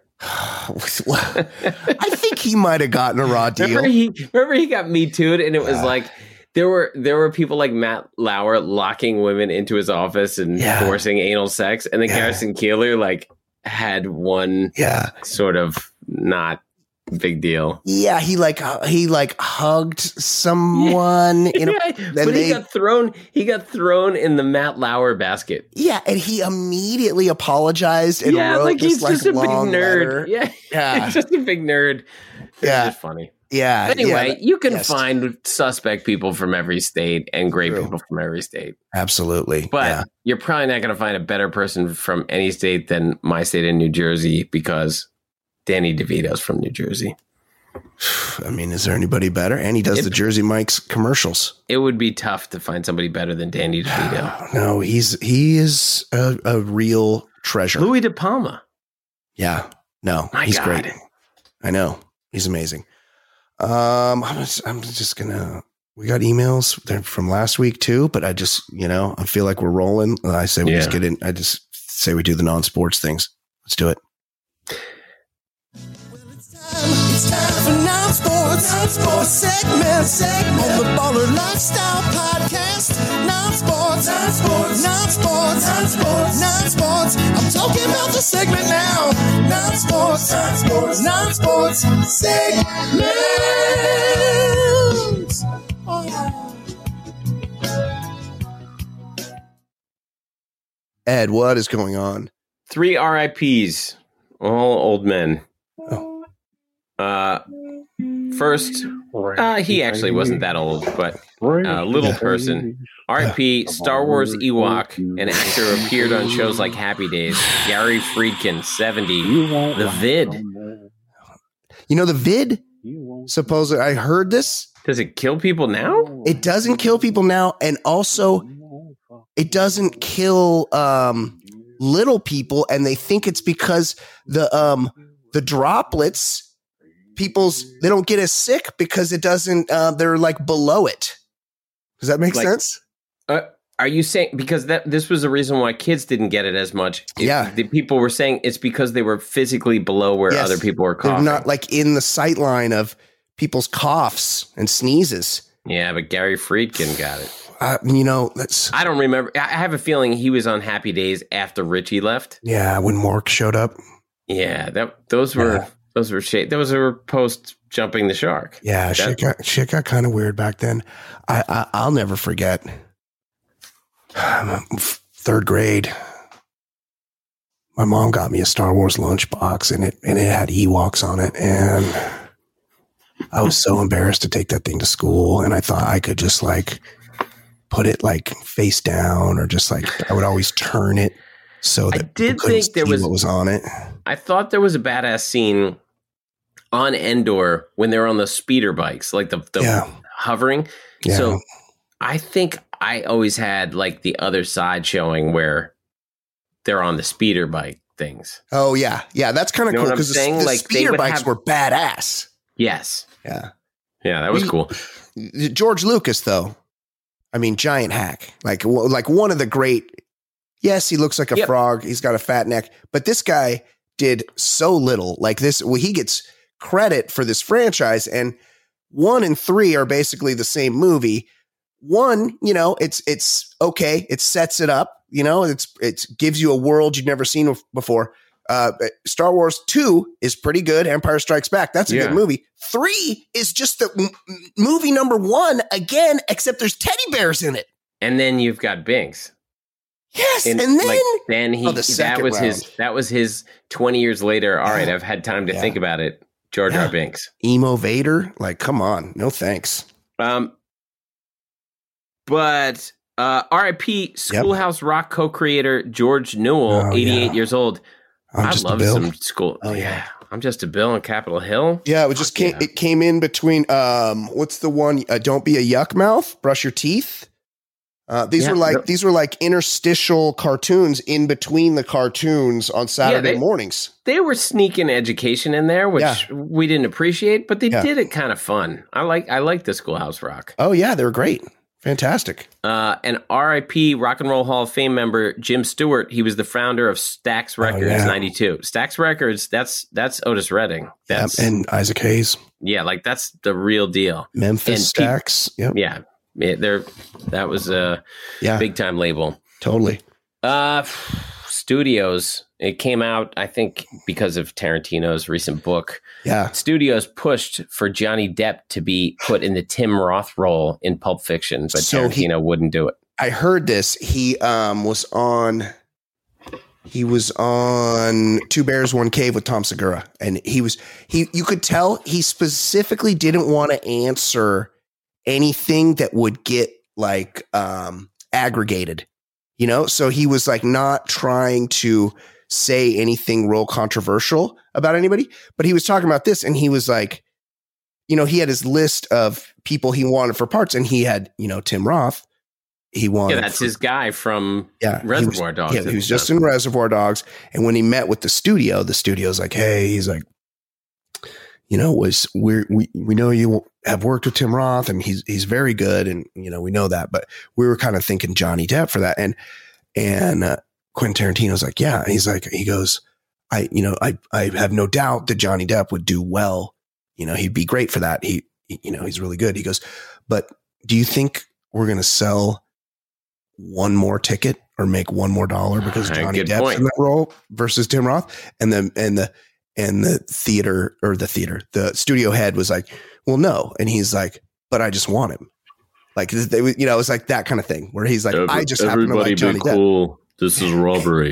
I think he might have gotten a raw deal. Remember he got Me Too'd, and it was like there were people like Matt Lauer locking women into his office and forcing anal sex, and then Garrison Keillor like had one sort of not big deal. Yeah, he hugged someone. But he got thrown in the Matt Lauer basket. Yeah, and he immediately apologized and wrote like he's just a big nerd. Letter. Yeah, he's just a big nerd. It's just funny. Yeah. Anyway, you can find suspect people from every state and great people from every state. Absolutely. But you're probably not going to find a better person from any state than my state in New Jersey, because Danny DeVito's from New Jersey. I mean, is there anybody better? And he does the Jersey Mike's commercials. It would be tough to find somebody better than Danny DeVito. No, he is a real treasure. Louis De Palma. Yeah. No, he's great. I know. He's amazing. I'm just gonna. We got emails from last week too, but I just, I feel like we're rolling. I say we just get in. I just say we do the non-sports things. Let's do it. It's time for non-sports segment on the Baller Lifestyle Podcast. Non-sports. I'm talking about the segment now. Non-sports segment. Ed, what is going on? 3 RIPs, all old men. First, he actually wasn't that old, but little person. RIP, Star Wars Ewok, an actor who appeared on shows like Happy Days. Gary Friedkin, 70. The Vid. The Vid? Supposedly, I heard this. Does it kill people now? It doesn't kill people now, and also it doesn't kill little people, and they think it's because the droplets. They don't get as sick because it doesn't, they're like below it. Does that make sense? Are you saying, because this was the reason why kids didn't get it as much? The people were saying it's because they were physically below where other people were coughing. They're not like in the sight line of people's coughs and sneezes. Yeah, but Gary Friedkin got it. I don't remember. I have a feeling he was on Happy Days after Richie left. Yeah, when Mork showed up. Yeah, those were post jumping the shark. Yeah, shit got kind of weird back then. I'll never forget. 3rd grade. My mom got me a Star Wars lunchbox, and it had Ewoks on it, and I was so embarrassed to take that thing to school, and I thought I could just like put it like face down, or just like I would always turn it so that I did think there was what was on it. I thought there was a badass scene on Endor when they were on the speeder bikes, like the hovering. Yeah. So I think I always had like the other side showing where they're on the speeder bike things. Oh yeah. Yeah. That's kind of cool because the speeder bikes were badass. Yes. Yeah. Yeah. That was cool. George Lucas though. I mean, giant hack, like one of the great, yes, he looks like a frog. He's got a fat neck, but this guy did so little like this. Well, he gets credit for this franchise, and 1 and 3 are basically the same movie. 1, it's okay. It sets it up, it gives you a world you've never seen before. Star Wars 2 is pretty good. Empire Strikes Back. That's a good movie. 3 is just the movie number 1 again, except there's teddy bears in it. And then you've got Binks. Yes, and then that was his 20 years later. All right, I've had time to think about it. Jar Jar Binks. Emo Vader? Like, come on. No thanks. But R.I.P. Schoolhouse Rock co-creator George Newell, 88 years old. I love some school. Oh, yeah. I'm Just a Bill on Capitol Hill. Yeah, it came in between, what's the one? Don't Be a Yuck Mouth, Brush Your Teeth. These were like interstitial cartoons in between the cartoons on Saturday mornings. They were sneaking education in there, which we didn't appreciate, but they did it kind of fun. I like the Schoolhouse Rock. Oh yeah, they were great, Fantastic. And R.I.P. Rock and Roll Hall of Fame member Jim Stewart. He was the founder of Stax Records, 92. Stax Records, that's Otis Redding. That's and Isaac Hayes. Yeah, like that's the real deal. Memphis Stax. Yeah, that was a big time label. Totally. Studios. It came out, I think, because of Tarantino's recent book. Yeah. Studios pushed for Johnny Depp to be put in the Tim Roth role in Pulp Fiction, but Tarantino wouldn't do it. I heard this. He was on Two Bears, One Cave with Tom Segura. And you could tell he specifically didn't want to answer anything that would get like aggregated, you know? So he was like not trying to say anything real controversial about anybody, but he was talking about this and he was like, you know, he had his list of people he wanted for parts and he had, you know, Tim Roth. He wanted. Yeah, that's his guy from Reservoir Dogs. Yeah, he was just in Reservoir Dogs. And when he met with the studio's like, hey, he's like, you know, we know you have worked with Tim Roth and he's very good. And, you know, we know that, but we were kind of thinking Johnny Depp for that. And Quentin Tarantino's like, yeah. And he goes, I have no doubt that Johnny Depp would do well. You know, he'd be great for that. He's really good. He goes, but do you think we're going to sell one more ticket or make one more dollar because Johnny Depp's in that role versus Tim Roth? And the studio head was like, well, no. And he's like, but I just want him. Like, it was like that kind of thing where he's like, I just happen to like Johnny Depp. Cool. This is robbery.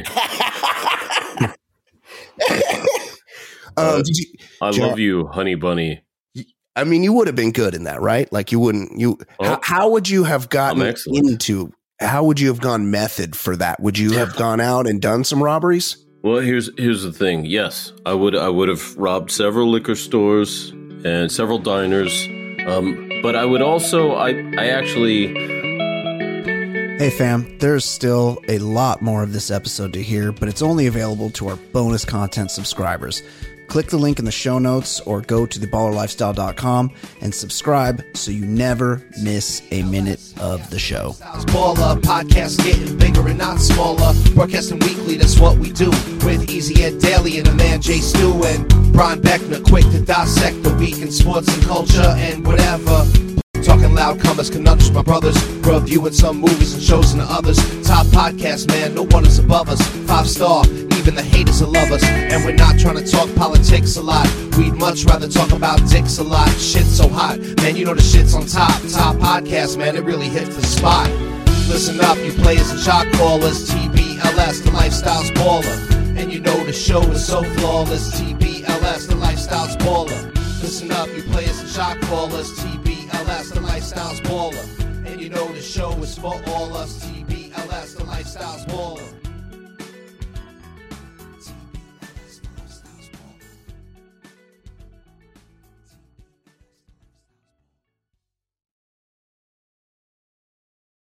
I love you, honey bunny. I mean, you would have been good in that, right? Like you wouldn't, how would you have gotten how would you have gone method for that? Would you have gone out and done some robberies? Well, here's the thing. Yes, I would have robbed several liquor stores and several diners. But I would also, I actually... Hey fam, there's still a lot more of this episode to hear, but it's only available to our bonus content subscribers. Click the link in the show notes or go to theballerlifestyle.com and subscribe so you never miss a minute of the show. Baller podcast getting bigger and not smaller. Broadcasting weekly, that's what we do. With Easy Ed Daily and the man Jay Stu and Brian Beckner, quick to dissect the week in sports and culture and whatever. Talking loud, commas, conundrums, my brothers. Reviewing some movies and shows and others. Top podcast, man, no one is above us. 5-star, even the haters will love us. And we're not trying to talk politics a lot. We'd much rather talk about dicks a lot. Shit's so hot, man, you know the shit's on top. Top podcast, man, it really hits the spot. Listen up, you players and shot callers. TBLS, the lifestyle's baller. And you know the show is so flawless. TBLS, the lifestyle's baller. Listen up, you players and shot callers. TBLS, the lifestyle's baller. And you know the show is for all us. TBLS, the lifestyle's baller.